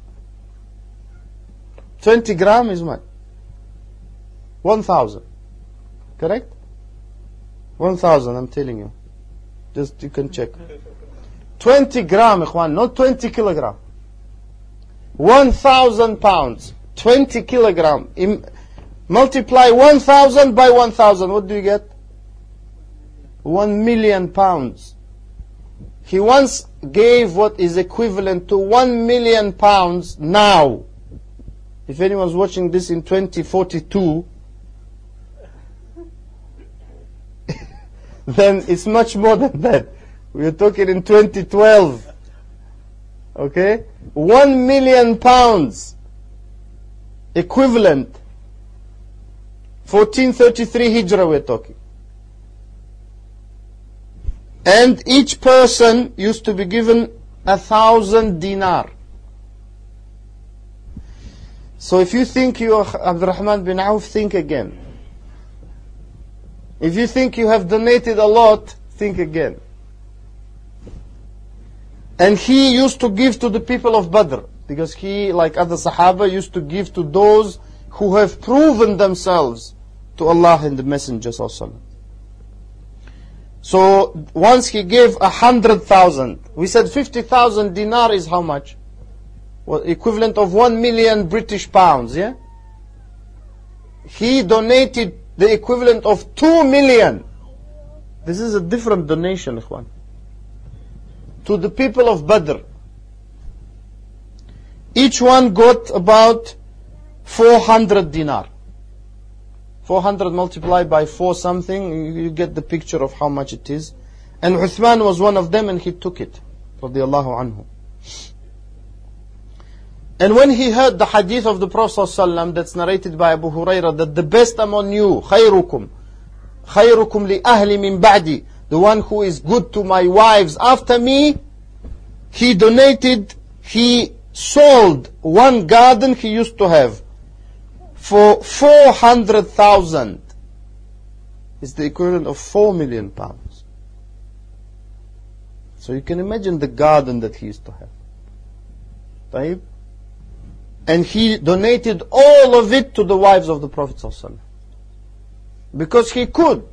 Twenty gram is what? One thousand. Correct? One thousand, I'm telling you. Just you can check. Twenty gram, ikhwan, not twenty kilogram. One thousand pounds. Twenty kilogram. Im- multiply one thousand by one thousand. What do you get? One million pounds. He once gave what is equivalent to one million pounds now. If anyone's watching this in twenty forty-two, then it's much more than that. We're talking in twenty twelve. Okay? One million pounds equivalent. fourteen thirty-three Hijrah we're talking. And each person used to be given a thousand dinar. So if you think you are Abdurrahman bin Auf, think again. If you think you have donated a lot, think again. And he used to give to the people of Badr, because he, like other Sahaba, used to give to those who have proven themselves to Allah and the Messenger sallallahu alaihi wasallam. So once he gave a hundred thousand. We said fifty thousand dinar is how much? Well, equivalent of one million British pounds, yeah? He donated the equivalent of two million. This is a different donation, ikhwan. To the people of Badr. Each one got about four hundred dinar. four hundred multiplied by four something, you get the picture of how much it is. And Uthman was one of them and he took it. Radiallahu anhu. And when he heard the hadith of the Prophet ﷺ that's narrated by Abu Hurairah, that the best among you, خيركم, خيركم لأهل من بعدي, the one who is good to my wives after me, he donated, he sold one garden he used to have for four hundred thousand. It's the equivalent of four million pounds. So you can imagine the garden that he used to have. Taib? And he donated all of it to the wives of the Prophet ﷺ. Because he could.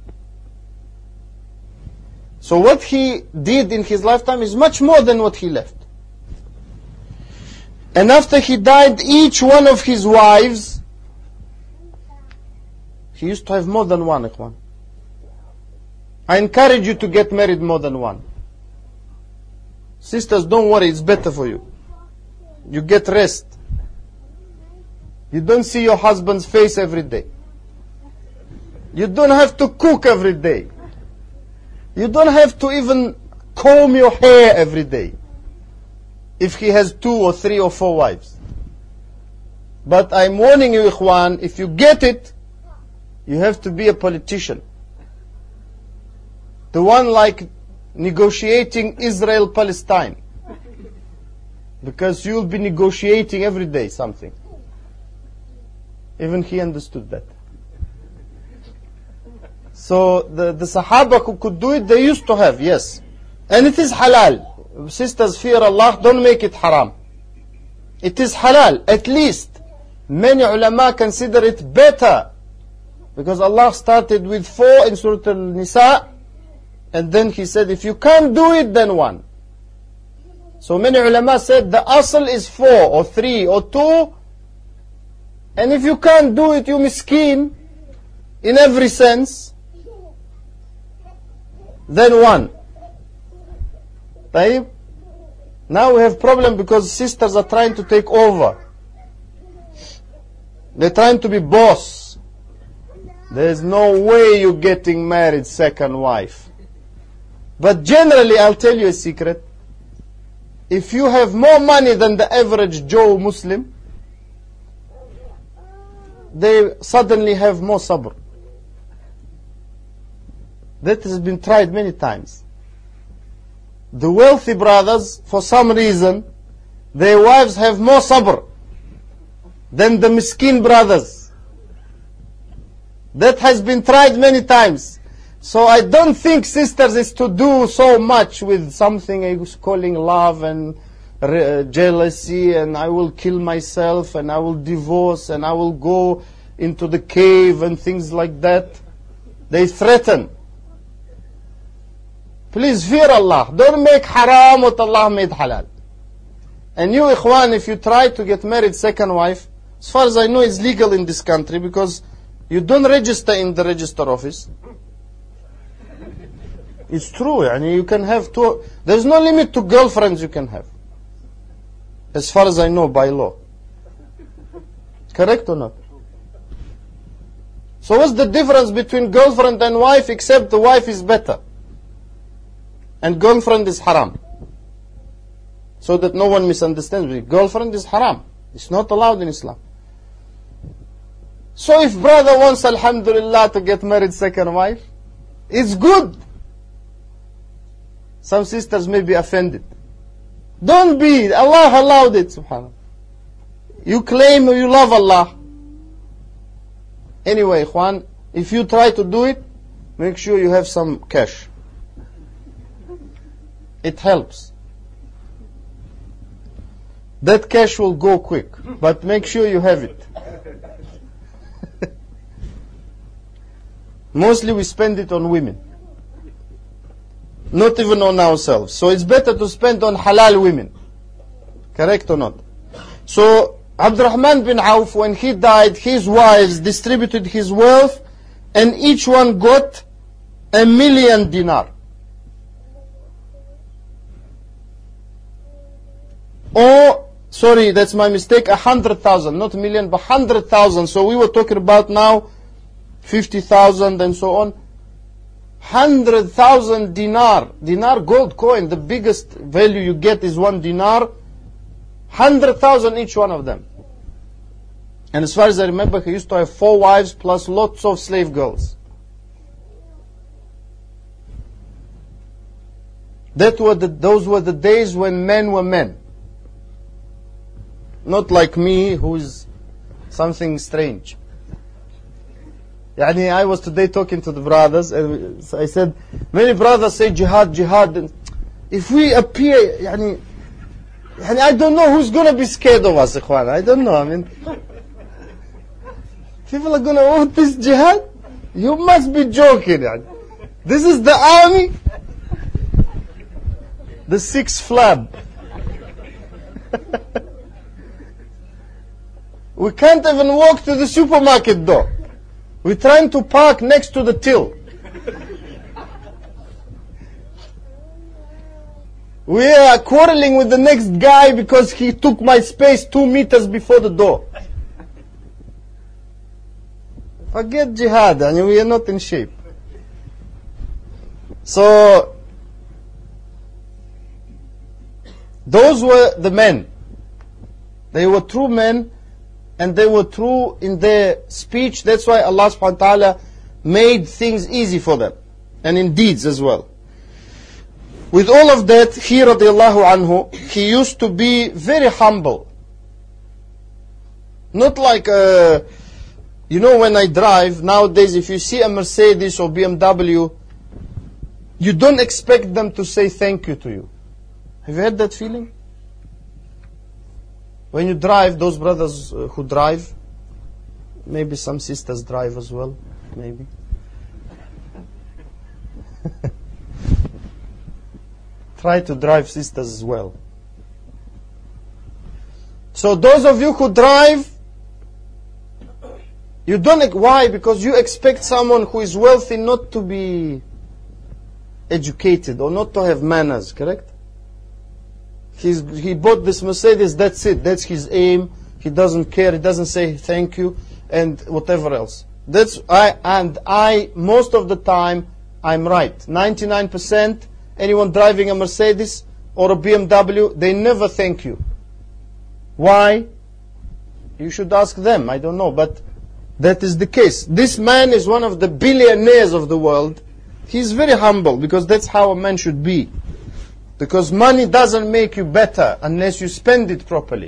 So what he did in his lifetime is much more than what he left. And after he died, each one of his wives, he used to have more than one, ikhwan. I encourage you to get married more than one. Sisters, don't worry, it's better for you. You get rest. You don't see your husband's face every day. You don't have to cook every day. You don't have to even comb your hair every day. If he has two or three or four wives. But I'm warning you, ikhwan, if you get it, you have to be a politician. The one like negotiating Israel-Palestine. Because you'll be negotiating every day something. Even he understood that. So the, the Sahaba who could do it, they used to have, yes. And it is halal. Sisters, fear Allah, don't make it haram. It is halal, at least. Many ulama consider it better. Because Allah started with four in Surah Al-Nisa, and then He said, if you can't do it, then one. So many ulama said the asl is four, or three, or two, And if you can't do it, you miskin, in every sense, then one. طيب? Now we have problem because sisters are trying to take over. They're trying to be boss. There's no way you're getting married second wife. But generally, I'll tell you a secret. If you have more money than the average Joe Muslim, they suddenly have more sabr. That has been tried many times. The wealthy brothers, for some reason, their wives have more sabr than the miskin brothers. That has been tried many times. So I don't think, sisters, is to do so much with something I was calling love and uh, jealousy, and I will kill myself, and I will divorce, and I will go into the cave, and things like that. They threaten. Please fear Allah. Don't make haram what Allah made halal. And you, ikhwan, if you try to get married second wife, as far as I know, it's legal in this country because you don't register in the register office. It's true. Yani you can have two. There's no limit to girlfriends you can have. As far as I know, by law. Correct or not? So what's the difference between girlfriend and wife except the wife is better? And girlfriend is haram. So that no one misunderstands me. Girlfriend is haram. It's not allowed in Islam. So if brother wants, alhamdulillah, to get married second wife, it's good. Some sisters may be offended. Don't be. Allah allowed it, subhanAllah. You claim you love Allah. Anyway, ikhwan, if you try to do it, make sure you have some cash. It helps. That cash will go quick, but make sure you have it. Mostly we spend it on women. Not even on ourselves. So it's better to spend on halal women. Correct or not? So Abdurrahman bin Auf, when he died, his wives distributed his wealth, and each one got a million dinar. Or, sorry, that's my mistake, a hundred thousand, not a million, but hundred thousand. So we were talking about now fifty thousand and so on. Hundred thousand dinar, dinar gold coin, the biggest value you get is one dinar. Hundred thousand each one of them. And as far as I remember, he used to have four wives plus lots of slave girls. That were the, those were the days when men were men. Not like me, who is something strange. Yani, I was today talking to the brothers, and I said, many brothers say jihad, jihad. And if we appear, yani, yani, I don't know who's going to be scared of us, ikhwan. I don't know. I mean, people are going to want this jihad? You must be joking. Yani. This is the army, the sixth flab. We can't even walk to the supermarket door. We're trying to park next to the till. We are quarreling with the next guy because he took my space two meters before the door. Forget jihad, I mean, we are not in shape. So, those were the men. They were true men. And they were true in their speech. That's why Allah subhanahu wa ta'ala made things easy for them. And in deeds as well. With all of that, he radiallahu anhu, he used to be very humble. Not like, uh, you know, when I drive, nowadays if you see a Mercedes or B M W, you don't expect them to say thank you to you. Have you had that feeling? When you drive, those brothers uh, who drive, maybe some sisters drive as well, maybe. Try to drive, sisters, as well. So those of you who drive, You don't, why? Because you expect someone who is wealthy not to be educated or not to have manners, correct? He's, he bought this Mercedes, that's it, that's his aim. He doesn't care, he doesn't say thank you and whatever else. That's I and I most of the time I'm right. ninety-nine percent anyone driving a Mercedes or a B M W, they never thank you. Why? You should ask them, I don't know, but that is the case. This man is one of the billionaires of the world. He's very humble because that's how a man should be. Because money doesn't make you better unless you spend it properly.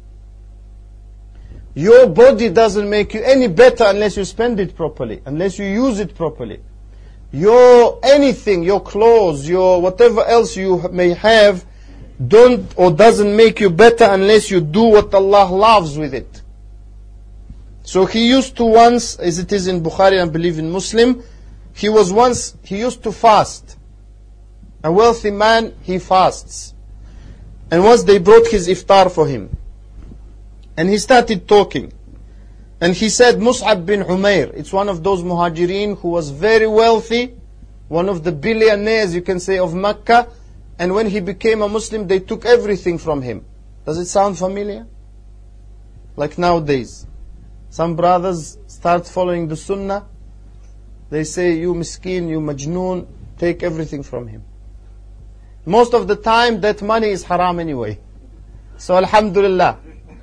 Your body doesn't make you any better unless you spend it properly, unless you use it properly. Your anything, your clothes, your whatever else you may have, don't or doesn't make you better unless you do what Allah loves with it. So he used to once, as it is in Bukhari, I believe in Muslim, he was once, he used to fast. A wealthy man, he fasts. And once they brought his iftar for him. And he started talking. And he said, Mus'ab bin Umair, it's one of those muhajirin who was very wealthy, one of the billionaires, you can say, of Mecca. And when he became a Muslim, they took everything from him. Does it sound familiar? Like nowadays. Some brothers start following the sunnah. They say, you miskin, you majnoon, take everything from him. Most of the time, that money is haram anyway. So alhamdulillah.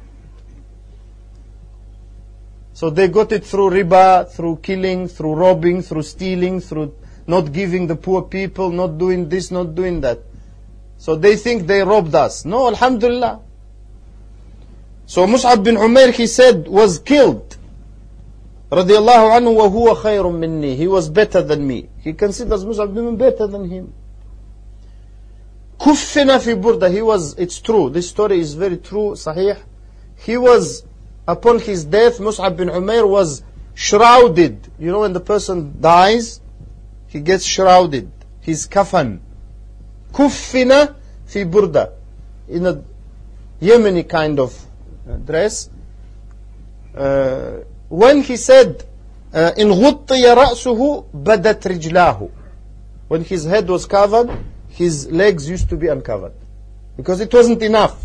So they got it through riba, through killing, through robbing, through stealing, through not giving the poor people, not doing this, not doing that. So they think they robbed us. No, alhamdulillah. So Mus'ab bin Umair, he said, was killed. Radiallahu anhu wa huwa khayrun minni. He was better than me. He considers Mus'ab bin Umair better than him. Kuffina fi burda. He was, it's true. This story is very true, sahih. He was, upon his death, Mus'ab bin Umair was shrouded. You know when the person dies, he gets shrouded. His kafan. Kuffina fi burda. In a Yemeni kind of dress. Uh, when he said, uh, in غُطِّيَ رَأْسُهُ بَدَتْ رِجْلَاهُ. When his head was covered, his legs used to be uncovered. Because it wasn't enough.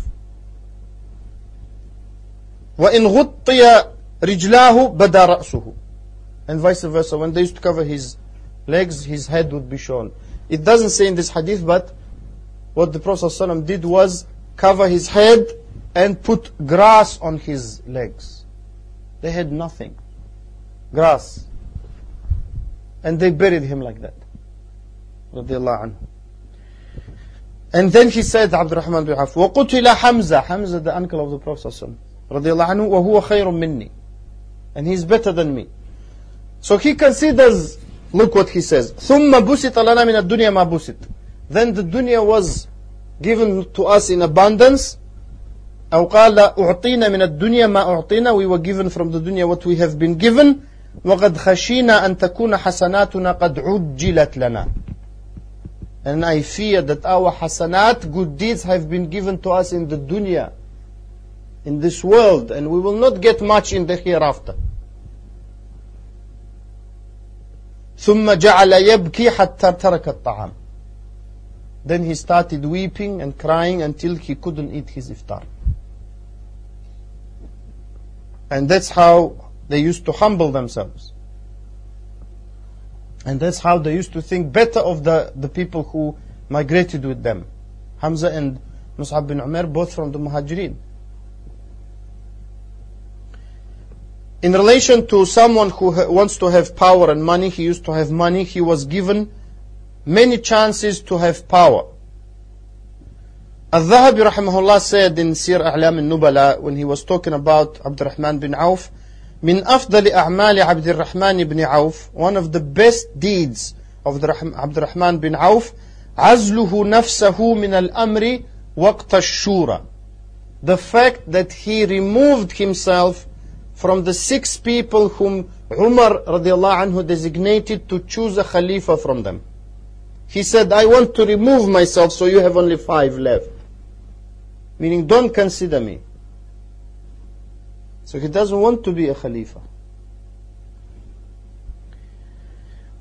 وَإِنْ غُطِّيَ رِجْلَاهُ بَدَى رَأْسُهُ. And vice versa. When they used to cover his legs, his head would be shown. It doesn't say in this hadith, but what the Prophet ﷺ did was cover his head and put grass on his legs. They had nothing. Grass. And they buried him like that. Radiallahu anhu. And then he said, Abdurrahman bin Auf, وَقُتِلَ Hamza. Hamza, the uncle of the Prophet ﷺ. Radiallahu anhu, وَهُوَ خَيْرٌ مِنِّي. And he's better than me. So he considers, look what he says, ثُمَّ بُسِطَ لَنَا مِنَ الدُّنْيَا مَا بُسِطَ. Then the dunya was given to us in abundance. أو قال أعطينا من الدنيا ما أعطينا. We were given from the dunya what we have been given. وقد خشينا أن تكون حسناتنا قد عجلت لنا. And I fear that our hasanat, good deeds, have been given to us in the dunya, in this world, and we will not get much in the hereafter. ثم جعل يبكي حتى ترك الطعام. Then he started weeping and crying until he couldn't eat his iftar. And that's how they used to humble themselves. And that's how they used to think better of the, the people who migrated with them. Hamza and Mus'ab bin Umair, both from the Muhajirin. In relation to someone who ha- wants to have power and money, he used to have money, he was given many chances to have power. Al-Dhahabi rahimahullah said in Sir A'lam al-Nubala, when he was talking about Abdurrahman bin Auf, من أفضل أعمال عبد الرحمن بن عوف, one of the best deeds of Abdurrahman bin Auf, عزله نفسه من الأمر وقت الشورى. The fact that he removed himself from the six people whom Umar radiallahu anhu designated to choose a Khalifa from them. He said, I want to remove myself so you have only five left. Meaning, don't consider me. So he doesn't want to be a Khalifa.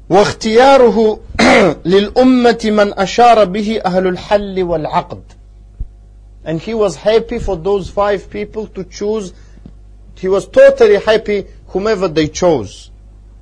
واختياره للأمة من أشار به أهل الحل والعقد. And he was happy for those five people to choose. He was totally happy whomever they chose.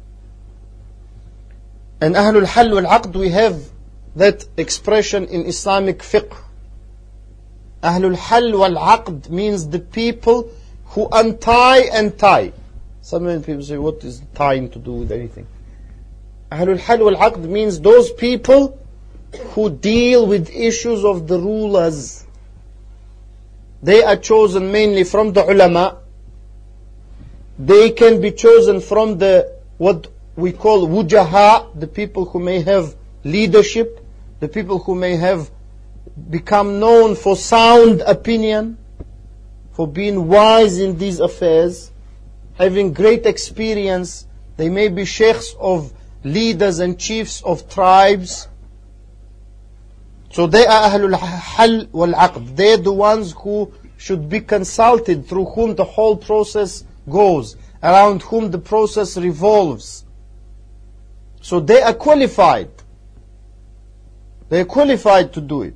And أهل الحل والعقد, we have that expression in Islamic fiqh. أهل الحل والعقد means the people who untie and tie. Some people say, what is tying to do with anything? أهل الحل والعقد means those people who deal with issues of the rulers. They are chosen mainly from the ulama. They can be chosen from the, what we call wujaha, the people who may have leadership, the people who may have become known for sound opinion, for being wise in these affairs, having great experience. They may be sheikhs of leaders and chiefs of tribes. So they are Ahlul Hal wal Aqd. They're the ones who should be consulted, through whom the whole process goes, around whom the process revolves. So they are qualified. They are qualified to do it.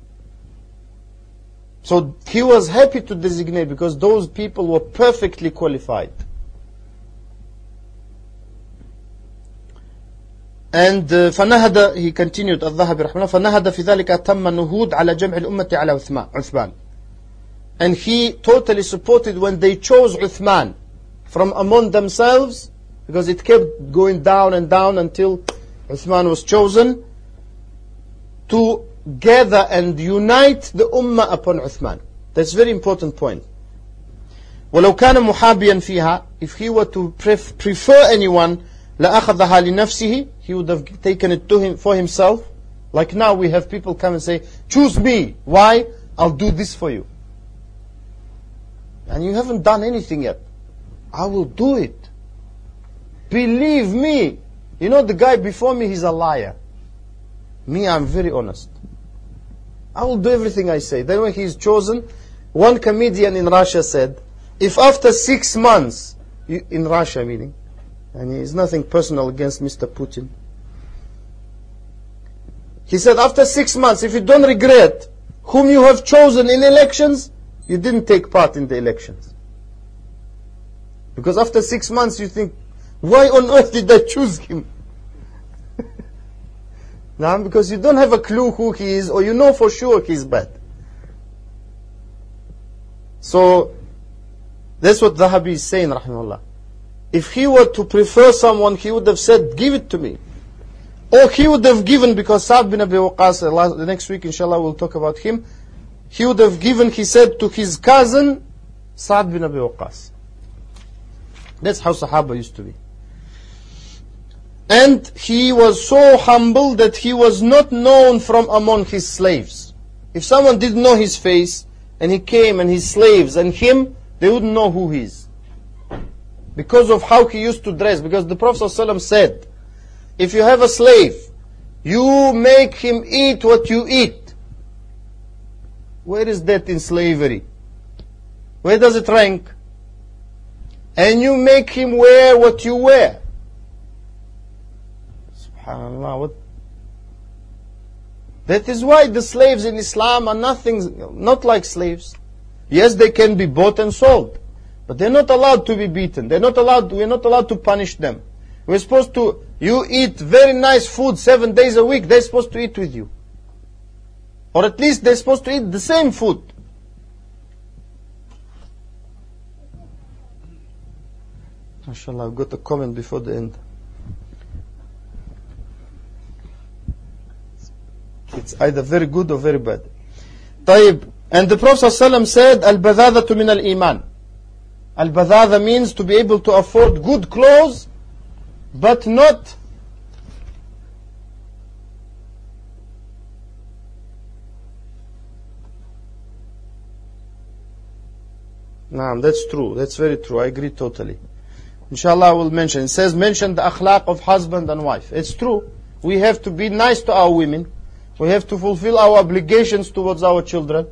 So he was happy to designate, because those people were perfectly qualified. And uh, فنهد, he continued الذهبي رحمه الله, فنهد في ذلك تم النهوض على جمع الأمة على عثمان. And he totally supported when they chose Uthman from among themselves, because it kept going down and down until Uthman was chosen, to gather and unite the ummah upon Uthman. That's a very important point. ولو كان محابيا فيها, if he were to pref- prefer anyone, لأخذها لنفسه, he would have taken it to him for himself. Like now we have people come and say, choose me. Why? I'll do this for you. And you haven't done anything yet. I will do it. Believe me. You know, the guy before me, he's a liar. Me, I'm very honest. I will do everything I say. Then when he's chosen, one comedian in Russia said, if after six months, you, in Russia meaning, and it's nothing personal against Mister Putin, he said, after six months, if you don't regret whom you have chosen in elections, you didn't take part in the elections. Because after six months you think, why on earth did I choose him? Now, because you don't have a clue who he is, or you know for sure he's bad. So, that's what Dhahabi is saying, rahimahullah. If he were to prefer someone, he would have said, give it to me. Or he would have given, because Sa'd bin Abi Waqqas, the next week inshallah we'll talk about him, he would have given, he said, to his cousin, Sa'd bin Abi Waqqas. That's how Sahaba used to be. And he was so humble that he was not known from among his slaves. If someone didn't know his face, and he came and his slaves and him, they wouldn't know who he is. Because of how he used to dress. Because the Prophet ﷺ said, if you have a slave, you make him eat what you eat. Where is that in slavery? Where does it rank? And you make him wear what you wear. SubhanAllah. What? That is why the slaves in Islam are nothing, not like slaves. Yes, they can be bought and sold, but they're not allowed to be beaten. They're not allowed. We're not allowed to punish them. We're supposed to. You eat very nice food seven days a week. They're supposed to eat with you, or at least they're supposed to eat the same food. MashaAllah, I've got a comment before the end. It's either very good or very bad. طيب. And the Prophet ﷺ said, Al-Badhadatu min al-Iman. Al-Badhadha means to be able to afford good clothes, but not Naam, that's true. That's very true. I agree totally. Inshallah I will mention. It says, mention the akhlaq of husband and wife. It's true. We have to be nice to our women. We have to fulfill our obligations towards our children.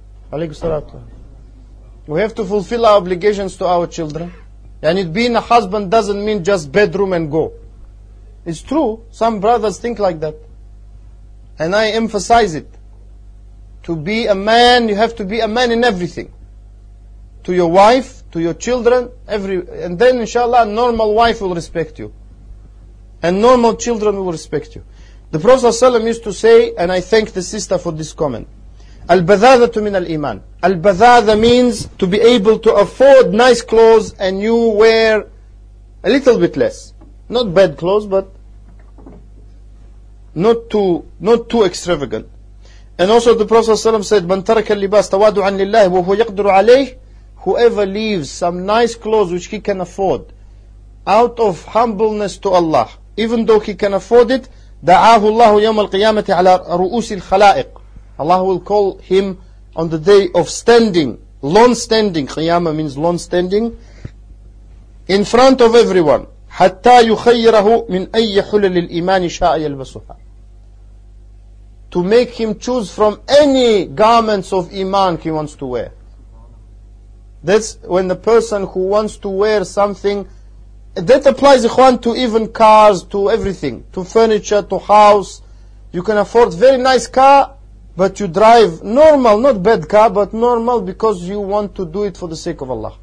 We have to fulfill our obligations to our children. And it being a husband doesn't mean just bedroom and go. It's true. Some brothers think like that. And I emphasize it. To be a man, you have to be a man in everything. To your wife, to your children, every, and then inshallah, a normal wife will respect you. And normal children will respect you. The Prophet ﷺ used to say, and I thank the sister for this comment, Al-badhadatu min al-iman. Al-badhada means to be able to afford nice clothes and you wear a little bit less. Not bad clothes, but not too, not too extravagant. And also the Prophet ﷺ said, Man taraka al-libas tawadu'an lillahi wa huwa yaqdiru alayh. Whoever leaves some nice clothes which he can afford, out of humbleness to Allah, even though he can afford it, دعاه الله يوم القيامة على رؤوس الخلائق. Allah will call him on the day of standing, long standing. Qiyamah means long standing, in front of everyone. حتى يخيره من أي حلل الإيمان شاء يلبسها. To make him choose from any garments of iman he wants to wear. That's when the person who wants to wear something, that applies, ikhwan, to even cars, to everything, to furniture, to house. You can afford very nice car, but you drive normal, not bad car, but normal because you want to do it for the sake of Allah.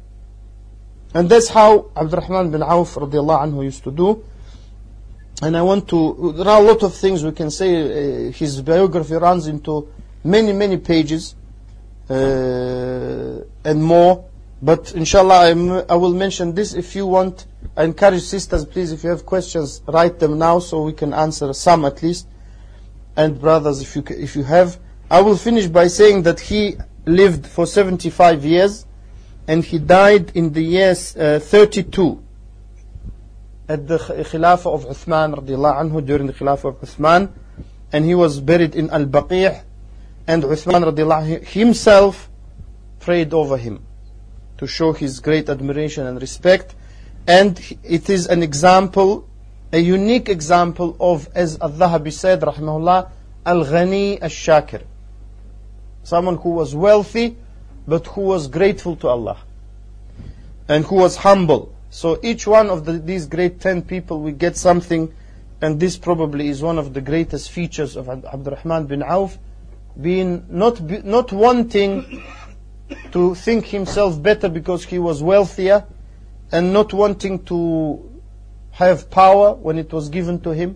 And that's how Abdurrahman bin Auf radiallahu anhu used to do. And I want to, there are a lot of things we can say. Uh, his biography runs into many, many pages. Uh, and more, but inshallah I'm, I will mention this if you want. I encourage sisters, please, if you have questions, write them now so we can answer some at least. And brothers, if you if you have, I will finish by saying that he lived for seventy-five years, and he died in the year uh, thirty-two at the Khilafah of Uthman radiallahu anhu, during the Khilafah of Uthman, and he was buried in Al-Baqi'. And Uthman radiallahu anhu himself prayed over him to show his great admiration and respect. And it is an example, a unique example of, as Al-Dhahabi said, rahimahullah, Al-Ghani Al-Shakir. Someone who was wealthy, but who was grateful to Allah. And who was humble. So each one of the, these great ten people, we get something. And this probably is one of the greatest features of Abdurrahman bin Auf. Being not be, not wanting to think himself better because he was wealthier, and not wanting to have power when it was given to him,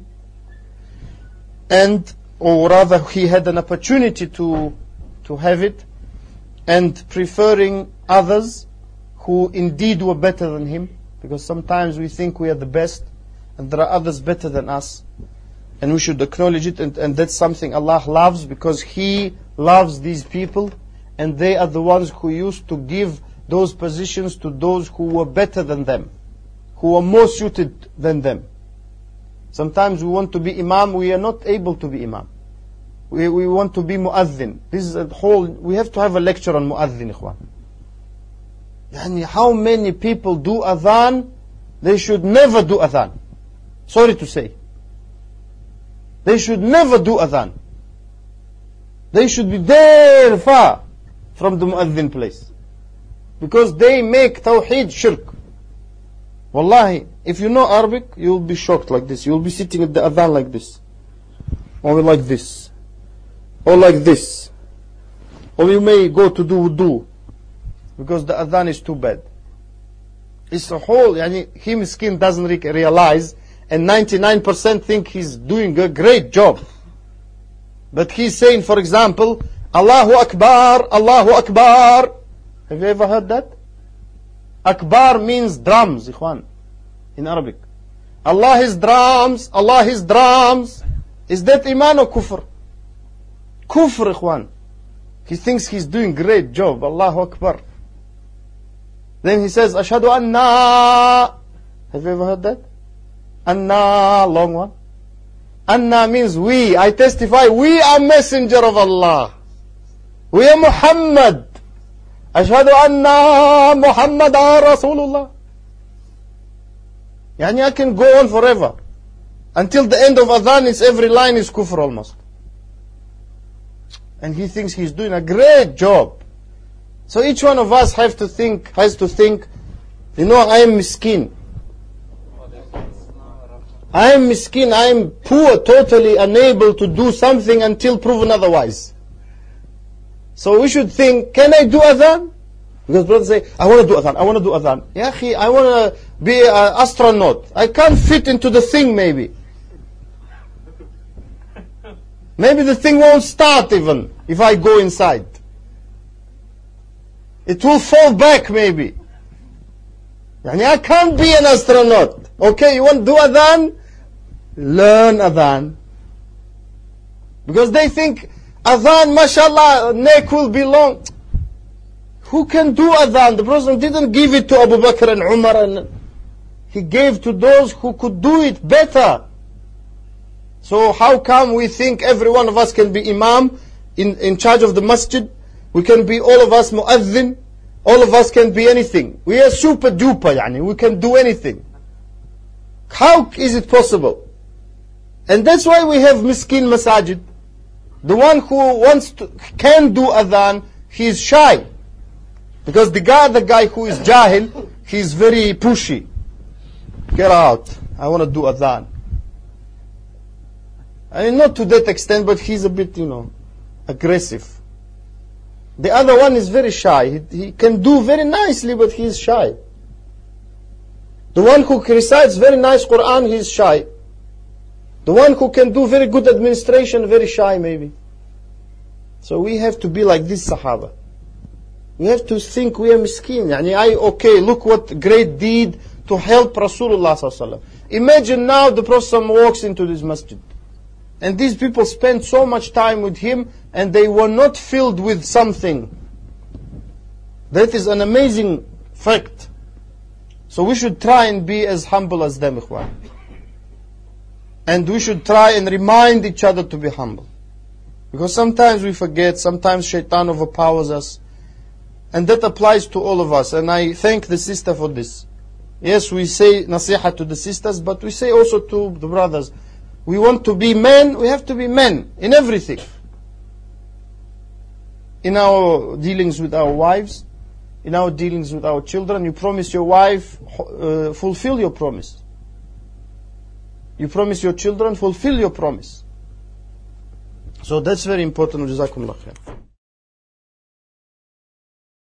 and or rather he had an opportunity to to have it, and preferring others who indeed were better than him, because sometimes we think we are the best and there are others better than us. And we should acknowledge it, and, and that's something Allah loves, because He loves these people, and they are the ones who used to give those positions to those who were better than them, who were more suited than them. Sometimes we want to be Imam, we are not able to be Imam. We, we want to be Mu'adhin. This is a whole, we have to have a lecture on Mu'adhin, ikhwan. Yani how many people do Adhan, they should never do Adhan. Sorry to say. They should never do adhan. They should be there far from the muadhin place. Because they make tawheed shirk. Wallahi, if you know Arabic, you will be shocked like this. You will be sitting at the adhan like this. Or like this. Or like this. Or you may go to do wudu. Because the adhan is too bad. It's a whole, yani, him skin doesn't realize, and ninety-nine percent think he's doing a great job. But he's saying, for example, Allahu Akbar, Allahu Akbar. Have you ever heard that? Akbar means drums, ikhwan, in Arabic. Allah is drums, Allah is drums. Is that iman or kufr? Kufr, ikhwan. He thinks he's doing great job. Allahu Akbar. Then he says, Ashhadu anna. Have you ever heard that? Anna, long one. Anna means we. I testify, we are messenger of Allah. We are Muhammad. Ashhadu anna Muhammadan Rasulullah. Yani I can go on forever. Until the end of Adhan, is every line is kufr almost. And he thinks he's doing a great job. So each one of us have to think, has to think, you know, I am miskin. I am miskin, I am poor, totally unable to do something until proven otherwise. So we should think, can I do adhan? Because brothers say, I want to do adhan, I want to do adhan. Ya akhi, I want to be an astronaut. I can't fit into the thing maybe. Maybe the thing won't start even if I go inside. It will fall back maybe. Yani I can't be an astronaut. Okay, you want to do adhan? Learn adhan. Because they think, adhan, mashallah, neck will be long. Who can do adhan? The Prophet didn't give it to Abu Bakr and Umar. And he gave to those who could do it better. So how come we think every one of us can be imam in, in charge of the masjid? We can be all of us mu'adhin. All of us can be anything. We are super duper, yani. We can do anything. How is it possible? And that's why we have miskin masajid. The one who wants to, can do adhan, he is shy. Because the guy, the guy who is jahil, he is very pushy. Get out. I want to do adhan. I mean, not to that extent, but he's a bit, you know, aggressive. The other one is very shy. He, he can do very nicely, but he is shy. The one who recites very nice Quran, he is shy. The one who can do very good administration, very shy maybe. So we have to be like this Sahaba. We have to think we are miskin. Yani I, okay, look what great deed to help Rasulullah sallallahu alaihi wasallam. Imagine now the Prophet walks into this masjid. And these people spent so much time with him and they were not filled with something. That is an amazing fact. So we should try and be as humble as them, ikhwan. And we should try and remind each other to be humble. Because sometimes we forget, sometimes shaitan overpowers us. And that applies to all of us. And I thank the sister for this. Yes, we say nasiha to the sisters, but we say also to the brothers. We want to be men, we have to be men in everything. In our dealings with our wives, in our dealings with our children, you promise your wife, uh, fulfill your promise. You promise your children, fulfill your promise. So that's very important. Jazakumullah khair.